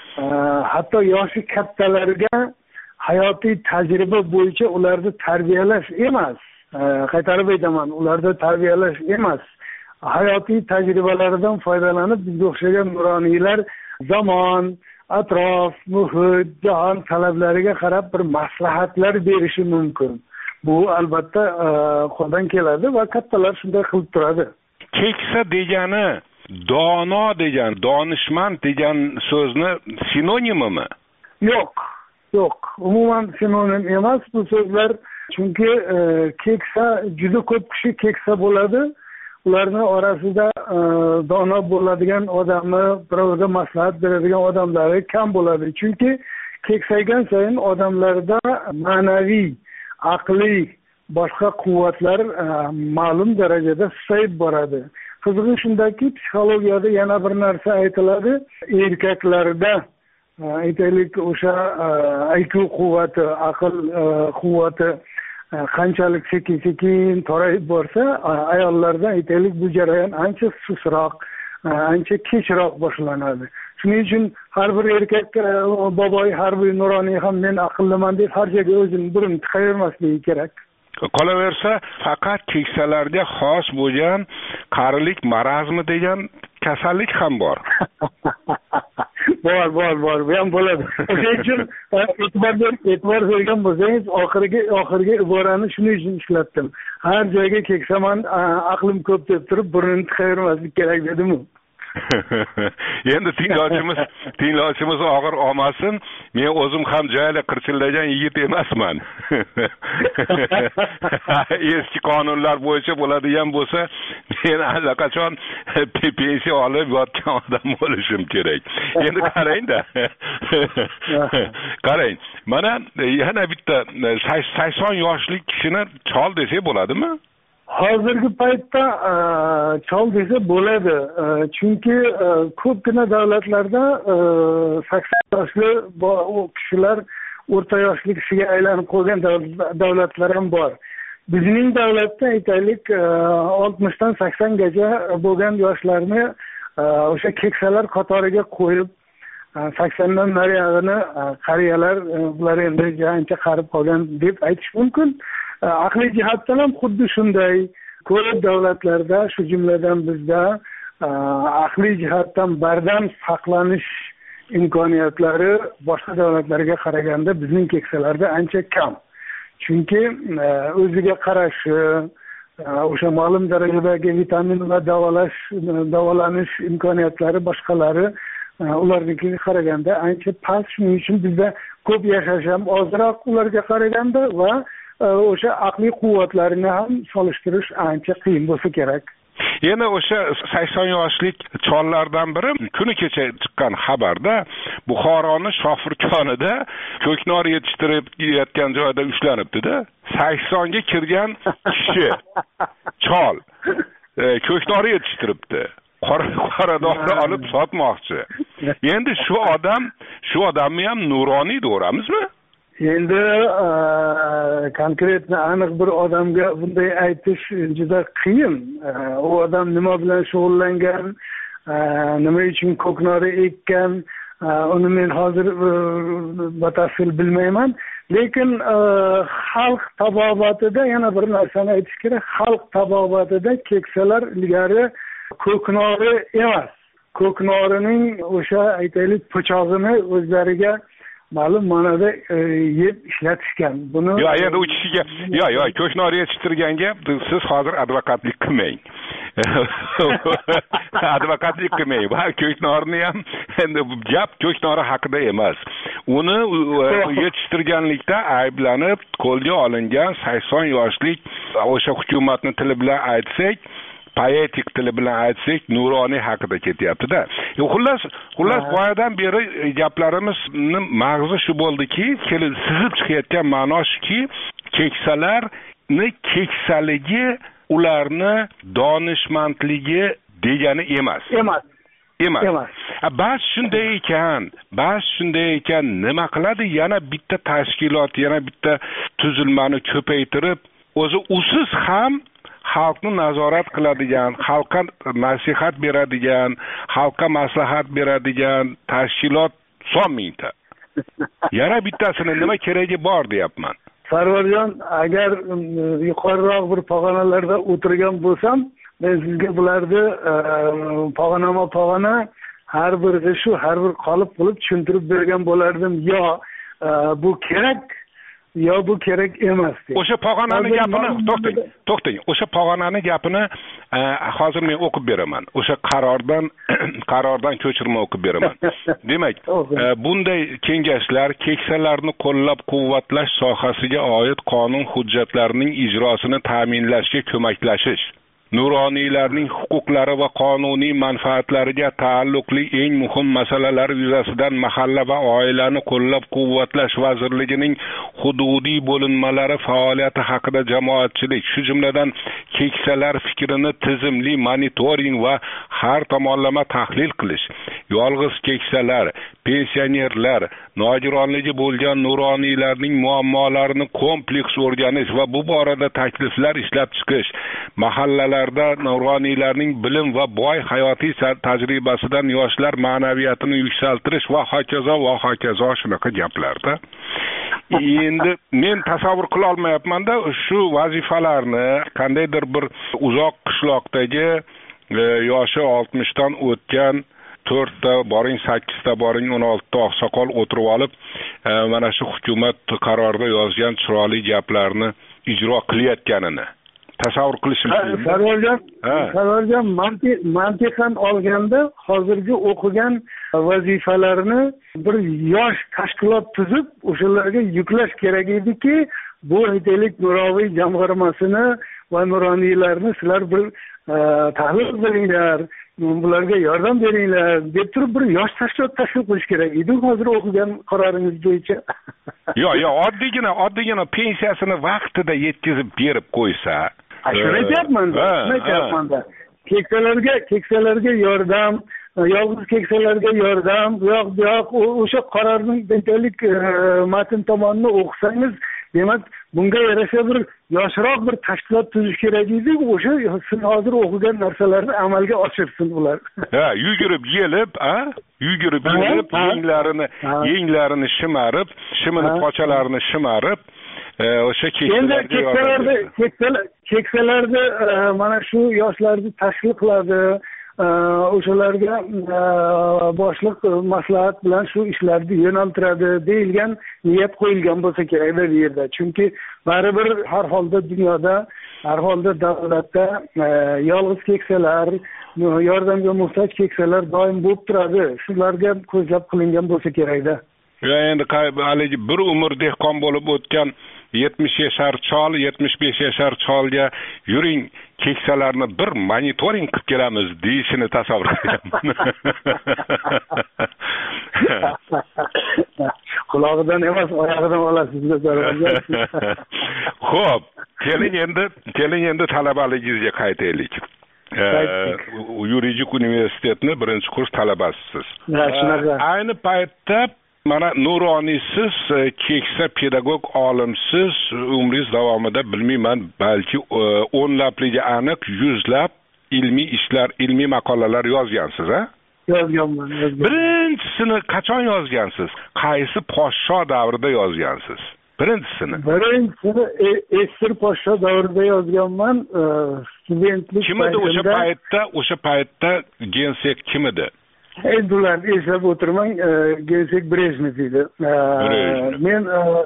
hatto yoshi kattalarga hayotiy tajriba bo'yicha ularni tarbiyalash emas, qaytarib aytaman, ularni tarbiyalash emas, hayotiy tajribalaridan foydalanib bizga o'xshagan nuroniylar zamon, atrof, muhit, jahon talablariga qarab bir maslahatlar berishi mumkin. Bu albatta qo'ldan keladi va kattalar shunday qilib turadi. Keksa degani dono degan, donishmand degan so'zni sinonimimi? Yo'q, yo'q. Umuman sinonim emas bu so'zlar. Chunki keksa, juda ko'p kishi keksa bo'ladi. Ularning orasida dono bo'ladigan odamni, birovga maslahat beradigan odamlari kam bo'ladi. Chunki keksaygan sayin odamlarda ma'naviy, aqliy, boshqa quvvatlar ma'lum darajada susayib boradi. Qizig'i shundaki, psixologiyada yana bir narsa aytiladi. Erkaklarda aytaylik o'sha I Q quvvati, aql quvvati qanchalik sekin sekin torayib borsa, ayollarda aytaylik bu jarayon ancha sustroq, ancha kechroq boshlanadi. Shuning uchun har bir erkak boboy, har bir nuroniy ham men aqlliman deb har joyga o'zini burini tiqavermasligi kerak. Qolaversa, faqat keksalarga xos bo'lgan qarilik marazmi degan kasallik ham bor. bor, bor, bor. Bu ham bo'ladi. O'shaning uchun e'tibor e'tibor bergan bo'lsangiz, oxirgi oxirgi iborani shuning uchun ishlatdim. Har joyga keksaman, aqlim ko'p deb turib, burnini tiqavermaslik kerak dedim-ku. Endi tinglovchimiz tinglovchimiz og'ir olmasin, men o'zim ham joyla qirchillagan yigit emasman. Eski qonunlar bo'yicha bo'ladigan bo'lsa, men allaqachon pensiya olib yotgan odam bo'lishim kerak. Endi qarang-da. Qarang, mana yana bitta sakson yoshlik kishini chol desak bo'ladimi? Hozirgi paytda chol desa bo'ladi. Chunki ko'pgina davlatlarda sakson yoshli u kishilar o'rta yoshli kishiga aylanib qolgan davlatlar ham bor. Bizning davlatda aytaylik oltmishdan saksongacha bo'lgan yoshlarni o'sha keksalar qatoriga qo'yib, saksondan nariyog'ini qariyalar, bular endi ancha qarib qolgan deb aytish mumkin. Aqliy jihatdan ham xuddi shunday. Ko'p davlatlarda, shu jumladan bizda aqliy jihatdan bardam saqlanish imkoniyatlari boshqa davlatlarga qaraganda bizning keksalarda ancha kam. Chunki o'ziga qarashi, o'sha ma'lum darajadagi vitamin va davolash davolanish imkoniyatlari boshqalari ularnikiga qaraganda ancha past. Shuning uchun bizda ko'p yashash ham ozroq ularga qaraganda va o'sha aqliy quvvatlarini ham solishtirish ancha qiyin bo'lsa kerak. Yana o'sha sakson yoshlik chollardan biri kuni kecha chiqqan xabarda Buxoroning Shofirkonida ko'knor yetishtirayotgan joyda ushlanibdi-da. saksonga kirgan kishi chol ko'knor yetishtiribdi. Qoradori olib sotmoqchi. Endi shu odam, shu odamni ham nuroniy deyamizmi? Endi konkretni aniq bir odamga bunday aytish juda qiyin. U odam nima bilan shug'ullangan, nima uchun ko'knori ekkan, uni men hozir batafsil bilmayman. Lekin xalq tabobatida yana bir narsani aytish kerak. Xalq tabobatida keksalar ilgari ko'knori emas, ko'knorining o'sha aytaylik po'chog'ini o'zlariga ma'lum ma'noda yeb ishlatishgan. Buni yo, endi u kishiga yo, yo, ko'knor yetishtirganga siz hozir advokatlik qilmang. Advokatlik qilmang. Va ko'knorni ham endi gap ko'knori haqida emas. Uni yetishtirganlikda ayblanib qo'lga olingan sakson yoshlik, o'sha hukumatning tili bilan aytsak, poetik tili bilan aytsak, nuroniy haqida ketyapti-da. Xullas, xullas boyadan beri gaplarimizning mag'zi shu bo'ldiki, kelib sizib chiqayotgan ma'no shuki, keksalarni keksaligi ularni donishmandligi degani emas. Emas. Emas. Emas. Bas shunday ekan, bas shunday ekan, nima qiladi? Yana bitta tashkilot, yana bitta tuzilmani ko'paytirib, o'zi usiz ham xalqni nazorat qiladigan, xalqqa nasihat beradigan, xalqqa maslahat beradigan tashkilot son mingta. Yana bittasini nima keragi bor deyapman. Sarvarjon, agar yuqoriroq bir pog'onalarda o'tirgan bo'lsam, men sizga bularni pog'onama pog'ona har biriga shu har bir qolib qilib tushuntirib bergan bo'lardim. Yo bu kerak, yo bu kerak emas deb. O'sha pog'onani gapini to'xtang, to'xtang. O'sha pog'onani gapini hozir men o'qib beraman. O'sha qarordan qarordan ko'chirma o'qib beraman. Demak, bunday kengashlar keksalarni qo'llab-quvvatlash sohasiga oid qonun hujjatlarining ijrosini ta'minlashga ko'maklashish. nuroniylarning huquqlari va qonuniy manfaatlariga taalluqli eng muhim masalalar yuzasidan mahalla va oilani qo'llab-quvvatlash vazirligining hududiy bo'linmalari faoliyati haqida jamoatchilik, shu jumladan keksalar fikrini tizimli monitoring va har tomonlama tahlil qilish, yolg'iz keksalar, pensionerlar, nogironligi bo'lgan nuroniylarning muammolarini kompleks o'rganish va bu borada takliflar ishlab chiqish, mahallalarda nuroniylarning bilim va boy hayotiy tajribasidan yoshlar ma'naviyatini yuksaltirish va hokazo va hokazo shunaqa gaplarda. Endi men tasavvur qila olmayapman-da shu vazifalarni qandaydir bir uzoq qishloqdagi yoshi oltmishdan o'tgan to'rtta boring, sakkizta boring, o'n oltita oqsoqol o'tirib olib, mana shu hukumat qarorida yozgan chiroyli gaplarni ijro qilayotganini tasavvur qilishim mumkin. Sarvarjon, Sarvarjon mantiqan olganda hozirgi o'qigan vazifalarni bir yosh tashkilot tuzib, o'shalarga yuklash kerak ediki, bu aytaylik Nuriy jamg'armasini va nuroniylarni sizlar bir tahlil qilinglar, bularga yordam beringlar deb turib bir yosh tashkilot tashkil qilish kerak edi hozir o'qigan qaroringiz bo'yicha. Yo'q, yo'q, oddiygina, oddiygina pensiyasini vaqtida yetkazib berib qo'ysa. Shuni aytyapman, shuni aytyapman-da. Keksalarga, keksalarga yordam, yolg'iz keksalarga yordam, yo'q, yo'q, o'sha qarorning aytaylik matn tomonini o'qisangiz, demak, bunga yarasha bir yoshroq bir tashkilot tuzish kerak edi, o'sha siz hozir o'qigan narsalarni amalga oshirsin ular. Ha, yugurib yelib, ha? Yugurib yelib, yenglarini, yenglarini shimarib, shimini pochalarini shimarib, o'sha keksalarga keksalarda, keksalar, keksalarda mana shu yoshlarni tashkil qiladi. O'shalarga boshliq maslahat bilan shu ishlarni yo'naltiradi deyilgan niyat qo'yilgan bo'lsa kerak bu yerda. Chunki baribir har holda dunyoda, har holda davlatda yolg'iz keksalar, yordamga muhtoj keksalar doim bo'lib turadi. Shularga ko'zlab qilingan bo'lsa kerak-da. Ya endi haligi bir umr dehqon bo'lib o'tgan yetmish yashar chol, yetmish besh yashar cholga yuring keksalarni bir monitoring qilib kelamiz deyishini tasavvur qilyapman. Qulog'idan emas, oyog'idan olasiz. Xo'p, keling endi, keling endi talabaligingizga qaytaylik. Yuridik universitetni birinchi kurs talabasisiz. Ayni paytda mana nuroniysiz, keksa pedagog olimsiz, umringiz davomida bilmayman, balki o'nlabligi aniq, yuzlab ilmiy ishlar, ilmiy maqolalar yozgansiz, ha? Yozganman, yozganman. Birinchisini qachon yozgansiz? Qaysi podsho davrida yozgansiz? Birinchisini. Birinchisini Esir podsho davrida yozganman, studentlik. Kim edi o'sha paytda? O'sha paytda gensek kim edi? Endi ularni eslab o'tirmang, Gensek Brejnev edi. Men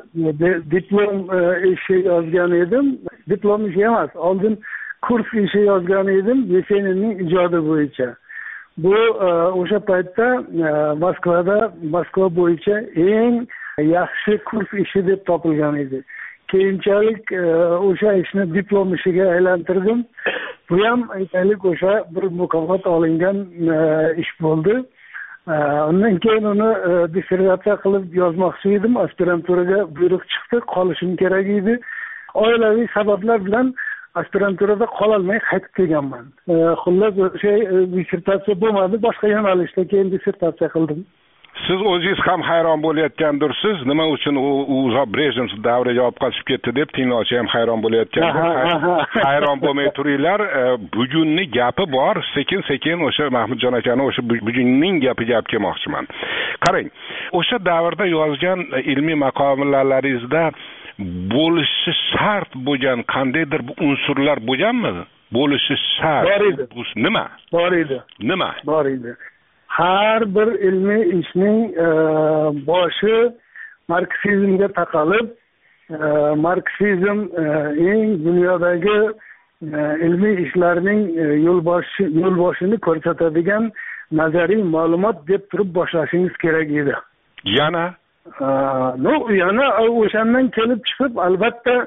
diplom ishi yozgan edim. Diplom ishi emas, oldin kurs ishi yozgan edim Yeseninning ijodi bo'yicha. Bu o'sha paytda Moskvada, Moskva bo'yicha eng yaxshi kurs ishi deb topilgan edi. Keyinchalik o'sha ishni diplom ishiga aylantirdim. Bu ham aytaylik o'sha bir mukofot olingan ish bo'ldi. Undan keyin uni dissertatsiya qilib yozmoqchi edim. Aspiranturaga buyruq chiqdi, qolishim kerak edi. Oilaviy sabablar bilan aspiranturada qololmay qaytib kelganman. Xullas o'sha dissertatsiya bo'lmadi, boshqa yo'nalishda keyin dissertatsiya qildim. Siz o'zingiz ham hayron bo'layotgandursiz, nima uchun u uzoq Brejnev davriga olib qochib ketdi deb tinglovchi ham hayron bo'layotgandir. Hayron bo'lmay turinglar, bugunning gapi bor, sekin-sekin o'sha Mahmudjon akani o'sha bugunning gapi gap kelmoqchiman. Qarang, o'sha davrda yozgan ilmiy maqolalaringizda bo'lishi shart bo'lgan qandaydir unsurlar bo'lganmi? Bo'lishi shart. Bor edi. Nima? Bor edi. Nima? Bor edi. Har bir ilmiy ishning boshi marksizmga taqalib, marksizm eng dunyodagi ilmiy ishlarning yo'lboshi yo'lboshini ko'rsatadigan nazariy ma'lumot deb turib boshlashingiz kerak edi. Yana no, yana o'shandan kelib chiqib, albatta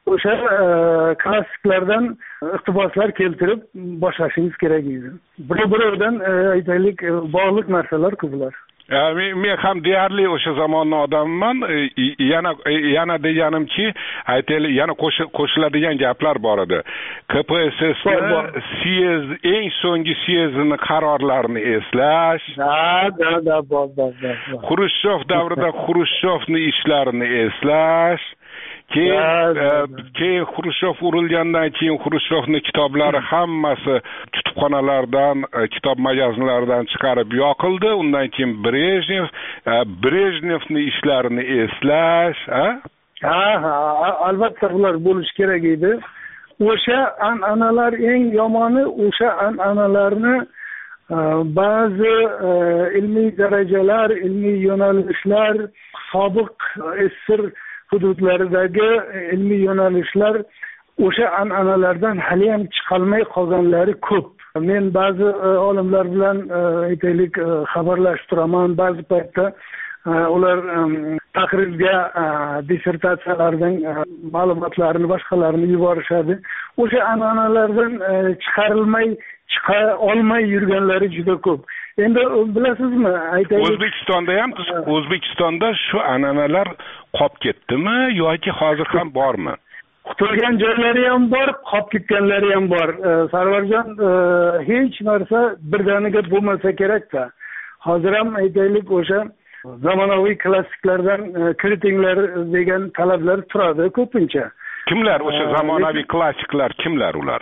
o'sha klassiklardan iqtiboslar keltirib boshlashimiz kerak edi. Bir-biridan aytaylik bog'liq narsalar ko'plar. men men ham deyarli o'sha zamonning odamiman. Yana yana deganimki, aytaylik, yana qo'shiladigan gaplar bor edi. K P S Sni syez eng so'nggi syezini qarorlarini eslash. Ha, da, da, bor, bor, bor. Xrushchev davrida Xrushchevning ishlarini eslash. Keyin keyin Xrushchev urilgandan keyin Xrushchevning kitoblari hammasi kutubxonalardan, kitob magazinlaridan chiqarib yoqildi. Undan keyin Brejnev, Brejnevning ishlarini eslash, ha? Ha, ha, albatta bular bo'lish kerak edi. O'sha an'analar eng yomoni, o'sha an'analarni ba'zi ilmiy darajalar, ilmiy yo'nalishlar, sobiq S S R hududlaridagi ilmiy yo'nalishlar o'sha an'analardan hali ham chiqolmay qolganlari ko'p. Men ba'zi olimlar bilan aytaylik xabarlashib turaman. Ba'zi paytda ular taqrirga dissertatsiyalarning ma'lumotlarini, boshqalarini yuborishadi. O'sha an'analardan chiqarilmay, chiqa olmay yurganlari juda ko'p. Endi bilasizmi, aytaylik, O'zbekistonda ham O'zbekistonda shu an'analar qolib ketdimi yoki hozir ham bormi? Qutilgan joylari ham bor, qolib ketganlari ham bor. Sarvarjon, hech narsa birdaniga bo'lmasa kerak-da. Hozir ham aytaylik o'sha zamonaviy klassiklardan kiritinglar degan talablar turadi ko'pincha. Kimlar o'sha zamonaviy klassiklar, kimlar ular?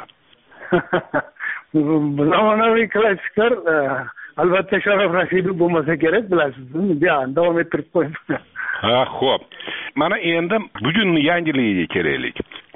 Zamonaviy klassiklar albatta Sharof Rashidov bo'lmasa kerak, bilasizmi? Ya, davom ettirib qo'ying. Ha, xo'p. Mana endi bugunning yangiligiga kelaylik.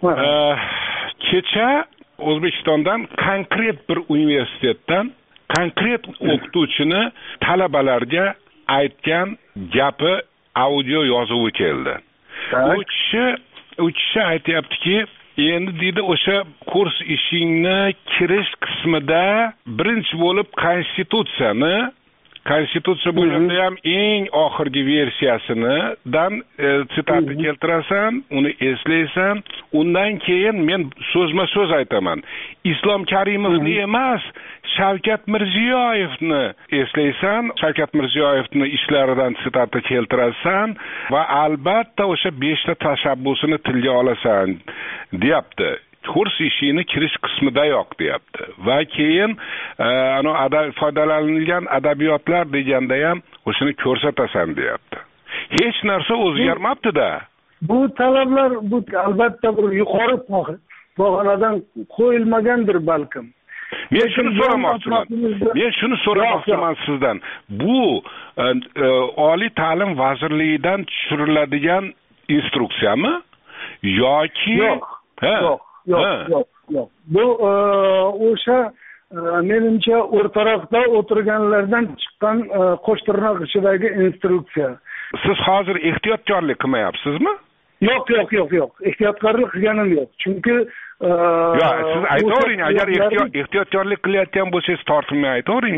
Kecha O'zbekistondan konkret bir universitetdan konkret o'qituvchini talabalarga aytgan gapi audio yozuvi keldi. U kishi u kishi aytayaptiki, endi deydi o'sha kurs ishingni kirish qismida birinchi bo'lib konstitutsiyani Konstitutsiya bo'limida ham eng oxirgi versiyasini dan sitatni keltirasan, uni eslaysan. Undan keyin men so'zma-so'z aytaman. Islom Karimovni emas, Shavkat Mirziyoyevni eslaysan. Shavkat Mirziyoyevni ishlaridan sitatni keltirasan va albatta o'sha beshta tashabbusini tilga olasan, deyapti. Kurs ishini kirish qismidayoq deyapti. Va keyin ana adab foydalanilgan adabiyotlar deganda ham o'shani ko'rsatasan deyapti. Hech narsa o'zgarmabdi-da. Bu talablar bu albatta bir yuqori pog'onadan qo'yilmagandir balkim. Men shuni so'ramoqchiman. Men shuni so'ramoqchiman sizdan. Bu Oliy ta'lim vazirligidan tushiriladigan instruksiyami yoki yo'q? Yo'q. Yo'q, yo'q, yo'q. Bu o'sha menimcha o'rtaroqda o'tirganlardan chiqqan qo'shtirnoq ichidagi instruksiya. Siz hozir ehtiyotkorlik qilmayapsizmi? Yo'q, yo'q, yo'q, yo'q. Ehtiyotkorlik qilganim yo'q. Chunki yo'q, siz aytavering, agar ehtiyotkorlik qilayotgan bo'lsangiz tortinmay aytavering.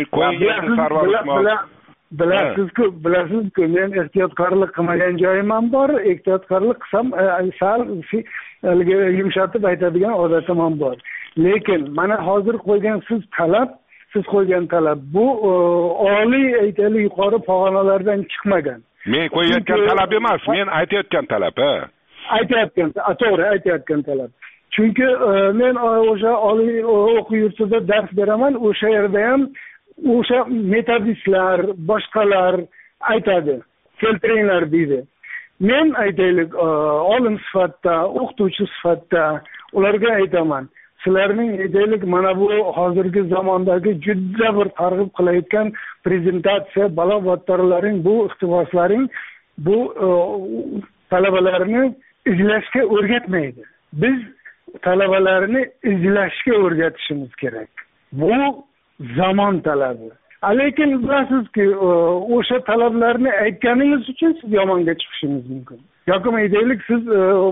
Qo'ying, Bilasizku, bilasizku, men ehtiyotkorlik qilmagan joyim ham bor, ehtiyotkorlik qilsam sal yumshatib aytadigan odatim ham bor. Lekin mana hozir qo'ygan siz talab, siz qo'ygan talab bu oliy, aytaylik, yuqori pog'onalardan chiqmagan. Men qo'yayotgan talab emas, men aytayotgan talab, ha. Aytayotgan, to'g'ri, aytayotgan talab. Chunki men o'sha oliy o'quv yurtida dars beraman, o'sha yerda ham o'sha metodistlar, boshqalar aytadi, keltiringlar deydi. Men aytaylik, olim sifatida, o'qituvchi sifatida ularga aytaman. Sizlarning aytaylik, mana bu hozirgi zamondagi juda bir targ'ib qilayotgan prezentatsiya, balo-battarlaring, bu iqtiboslaring bu talabalarni izlashga o'rgatmaydi. Biz talabalarni izlashga o'rgatishimiz kerak. Bu zamon talabi. Lekin bilasizki, o'sha talablarni aytganingiz uchun siz yomonga chiqishingiz mumkin. Yoki aytaylik, siz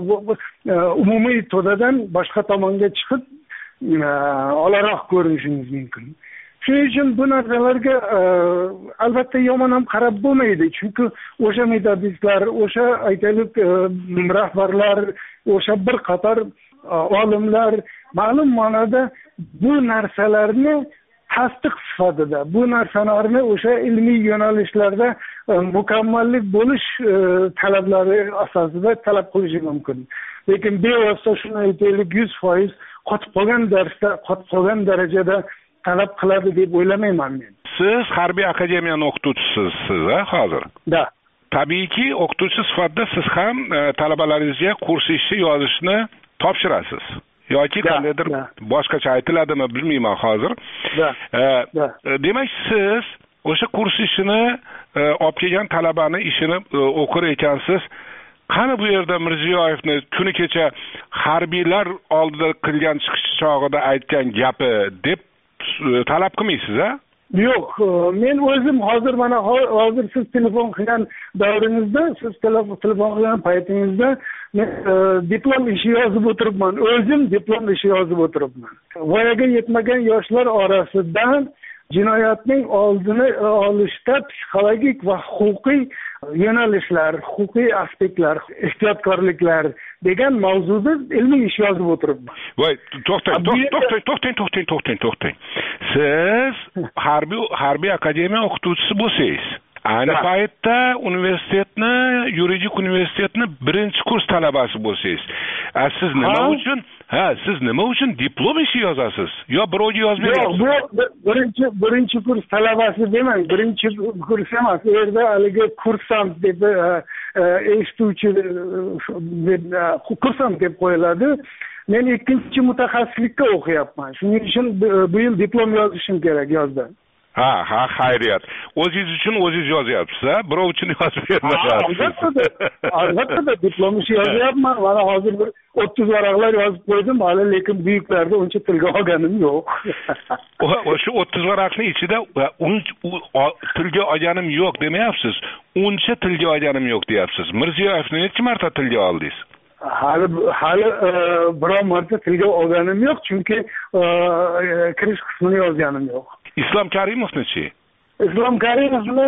umumiy to'dadan boshqa tomonga chiqib olaroq ko'rinishingiz mumkin. shuning uchun bu narsalarga albatta yomon ham qarab bo'lmaydi, chunki o'sha metodistlar, o'sha aytaylik rahbarlar, o'sha bir qator olimlar ma'lum ma'noda bu narsalarni tasdiq sifatida, bu narsalarni o'sha ilmiy yo'nalishlarda mukammallik bo'lish talablari asosida talab qilishi mumkin. Lekin bevosita shuni aytaylik yuz foiz qotib qolgan darsda, qotib qolgan darajada talab qiladi deb o'ylamayman men. Siz harbiy akademiyani o'qituvchisiz, hozir? Da. Tabiiyki, o'qituvchi sifatida siz ham talabalaringizga kurs ishi yozishni topshirasiz. yoki qandaydir boshqacha aytiladimi bilmayman hozir. Demak, siz o'sha kurs ishini olib kelgan talabani ishini o'qir ekansiz. Qani bu yerda Mirziyoyevni kuni kecha harbiylar oldida qilgan chiqish chog'ida aytgan gapi deb talab qilmaysiz, a? Yo'q, men o'zim hozir mana hozir siz telefon qilgan davringizda, siz telefon qilgan paytingizda men diplom ishi yozib o'tiribman. O'zim diplom ishi yozib o'tiribman. Voyaga yetmagan yoshlar orasidan jinoyatning oldini olishda psixologik va huquqiy yo'nalishlar, huquqiy aspektlar, ehtiyotkorliklar degan mavzuda ilmiy ish yozib o'tiribman. Voy, to'xtang, to'xtang, to'xtang, to'xtang, to'xtang, to'xtang. Siz harbiy harbiy akademiya o'qituvchisi bo'lsangiz, ayni paytda universitetni, yuridik universitetni birinchi kurs talabasi bo'lsangiz, siz nima uchun Ha, siz nima uchun diplom ishi yozasiz? Yo birovga yozib berasiz? Yo'q, bu birinchi birinchi kurs talabasi demang, birinchi kurs emas. U yerda haligi kursant deb eshituvchi deb kursant deb qo'yiladi. Men ikkinchi mutaxassislikka o'qiyapman. Shuning uchun bu yil diplom yozishim kerak yozda. Ha, ha, xayriyat. O'zingiz uchun o'zingiz yozyapsiz, ha? Birov uchun yozib bermayapsiz. Albatta, albatta diplom ishi yozyapman. Mana hozir bir o'ttiz varaqlar yozib qo'ydim, hali lekin buyuklarda uncha tilga olganim yo'q. O'sha o'ttiz varaqning ichida tilga olganim yo'q demayapsiz. Uncha tilga olganim yo'q deyapsiz. Mirziyoyevni necha marta tilga oldingiz? Hali hali biror marta tilga olganim yo'q, chunki kirish qismini yozganim yo'q. Islom Karimovni-chi? Islom Karimovni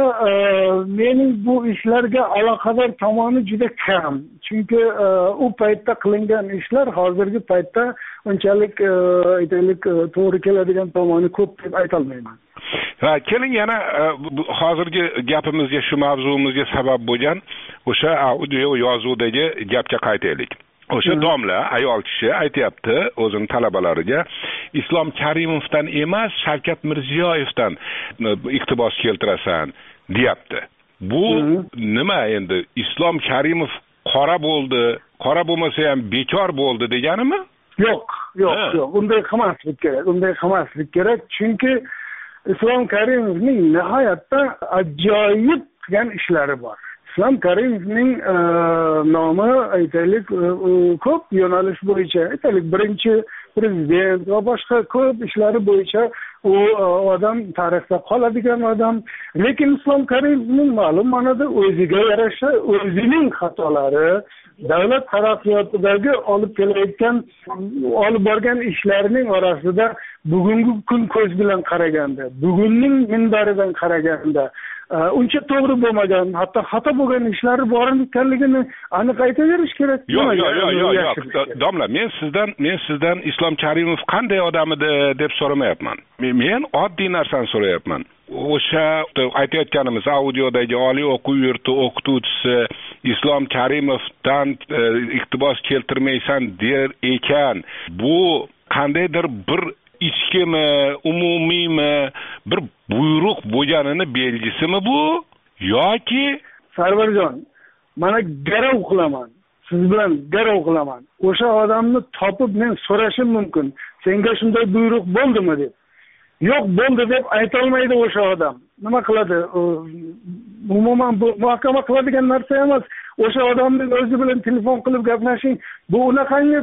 mening bu ishlarga aloqador tomoni juda kam. Chunki u paytda qilingan ishlar hozirgi paytda unchalik aytaylik to'g'ri keladigan tomoni ko'p deb ayta olmayman. Ha, keling yana hozirgi gapimizga, shu mavzumizga sabab bo'lgan o'sha audio yozuvdagi gapga qaytaylik. O'sha domla, ayol kishi aytayapti o'zining talabalariga, Islom Karimovdan emas, Shavkat Mirziyoyevdan iqtibos keltirasan, deyapti. Bu nima endi? Islom Karimov qora bo'ldi, qora bo'lmasa ham bekor bo'ldi deganimi? Yo'q, yo'q, yo'q. Unday qilmaslik kerak. Unday qilmaslik kerak, chunki Islom Karimovning nihoyatda ajoyib qilgan ishlari bor. Islom Karimovning nomi aytaylik ko'p yo'nalish bo'yicha, aytaylik birinchi prezident va boshqa ko'p ishlari bo'yicha u odam tarixda qoladigan odam. Lekin Islom Karimovning ma'lum ma'noda o'ziga yarasha o'zining xatolari, davlat taraqqiyotidagi olib kelayotgan, olib borgan ishlarining orasida bugungi kun ko'z bilan qaraganda, bugunning minbaridan qaraganda uncha to'g'ri bo'lmagan, hatto xato bo'lgan ishlari bor ekanligini aniq aytaverish kerak. Yo'q, yo'q, yo'q, yo'q. Domla, men sizdan, men sizdan Islom Karimov qanday odam edi deb so'ramayapman. Men oddiy narsani so'rayapman. O'sha aytayotganimiz audiodagi Oliy o'quv yurti o'qituvchisi Islom Karimovdan iqtibos keltirmaysan der ekan, bu qandaydir bir ichkimi, umumiymi, bir buyruq bo'lganini belgisimi bu? Yoki Sarvarjon, mana garov qilaman. Siz bilan garov qilaman. O'sha odamni topib men so'rashim mumkin. Senga shunday buyruq bo'ldimi deb. Yo'q, bo'ldi deb ayta olmaydi o'sha odam. Nima qiladi? Umuman bu muhokama qiladigan narsa emas. O'sha odamning o'zi bilan telefon qilib gaplashing, bu unaqangi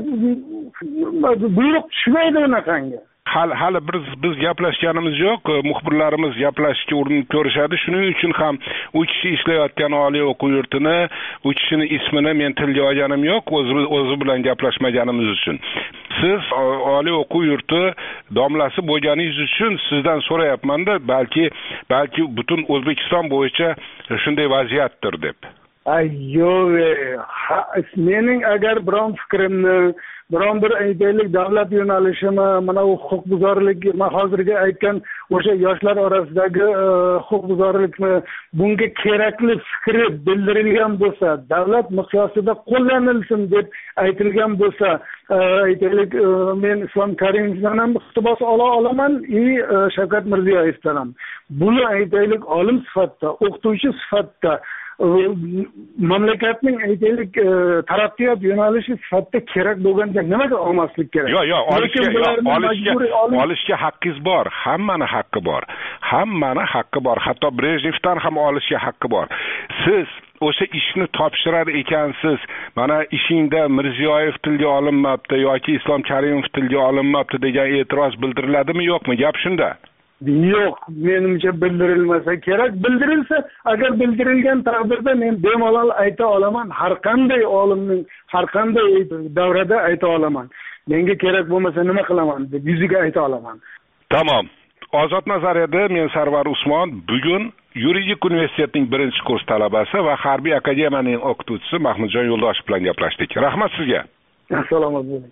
buyruq tushmaydi unaqangi. Hali hali biz biz gaplashganimiz yo'q, muxbirlarimiz gaplashishga urinib ko'rishadi. Shuning uchun ham u kishi ishlayotgan oliy o'quv yurtini, u kishining ismini men tilga olganim yo'q, o'zi o'zi bilan gaplashmaganimiz uchun. siz oliy o'quv yurti domlasi bo'lganingiz uchun sizdan so'rayapmanda, balki balki butun O'zbekiston bo'yicha shunday vaziyatdir deb. Ay yo'q, mening agar biron fikrimni, biron bir aytaylik davlat yo'nalishimi, mana u huquqbuzarlik, men hozirgi aytgan o'sha yoshlar orasidagi huquqbuzarlikni bunga kerakli fikri bildirilgan bo'lsa, davlat miqyosida qo'llanilsin deb aytilgan bo'lsa, aytaylik men Islom Karimovdan ham iqtibos ola olaman, i Shavkat Mirziyoyevdan ham. Buni aytaylik olim sifatida, o'qituvchi sifatida, mamlakatning aytaylik taraqqiyot yo'nalishi sifatida kerak bo'lganda nimaga olmaslik kerak? Yo'q, yo'q, olishga olishga olishga haqqingiz bor, hammani haqqi bor. Hammani haqqi bor. Hatto Brejnevdan ham olishga haqqi bor. Siz o'sha ishni topshirar ekansiz, mana ishingda Mirziyoyev tilga olinmabdi yoki Islom Karimov tilga olinmabdi degan e'tiroz bildiriladimi, yo'qmi? Gap shunda. Yo'q, menimcha bildirilmasa kerak. Bildirilsa, agar bildirilgan taqdirda men bemalol ayta olaman, har qanday olimning har qanday davrada ayta olaman. Menga kerak bo'lmasa nima qilaman deb yuziga ayta olaman. Tamom. Ozod nazariyada men Sarvar Usmon bugun Yuridik universitetining birinchi kurs talabasi va Harbiy akademiyaning o'qituvchisi Mahmudjon Yo'ldoshev bilan gaplashdik. Rahmat sizga. Assalomu alaykum.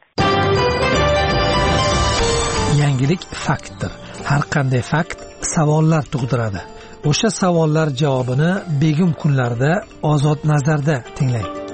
Yangilik faktdir. Har qanday fakt savollar tug'diradi. O'sha savollar javobini begim kunlarda Ozod nazarda tinglang.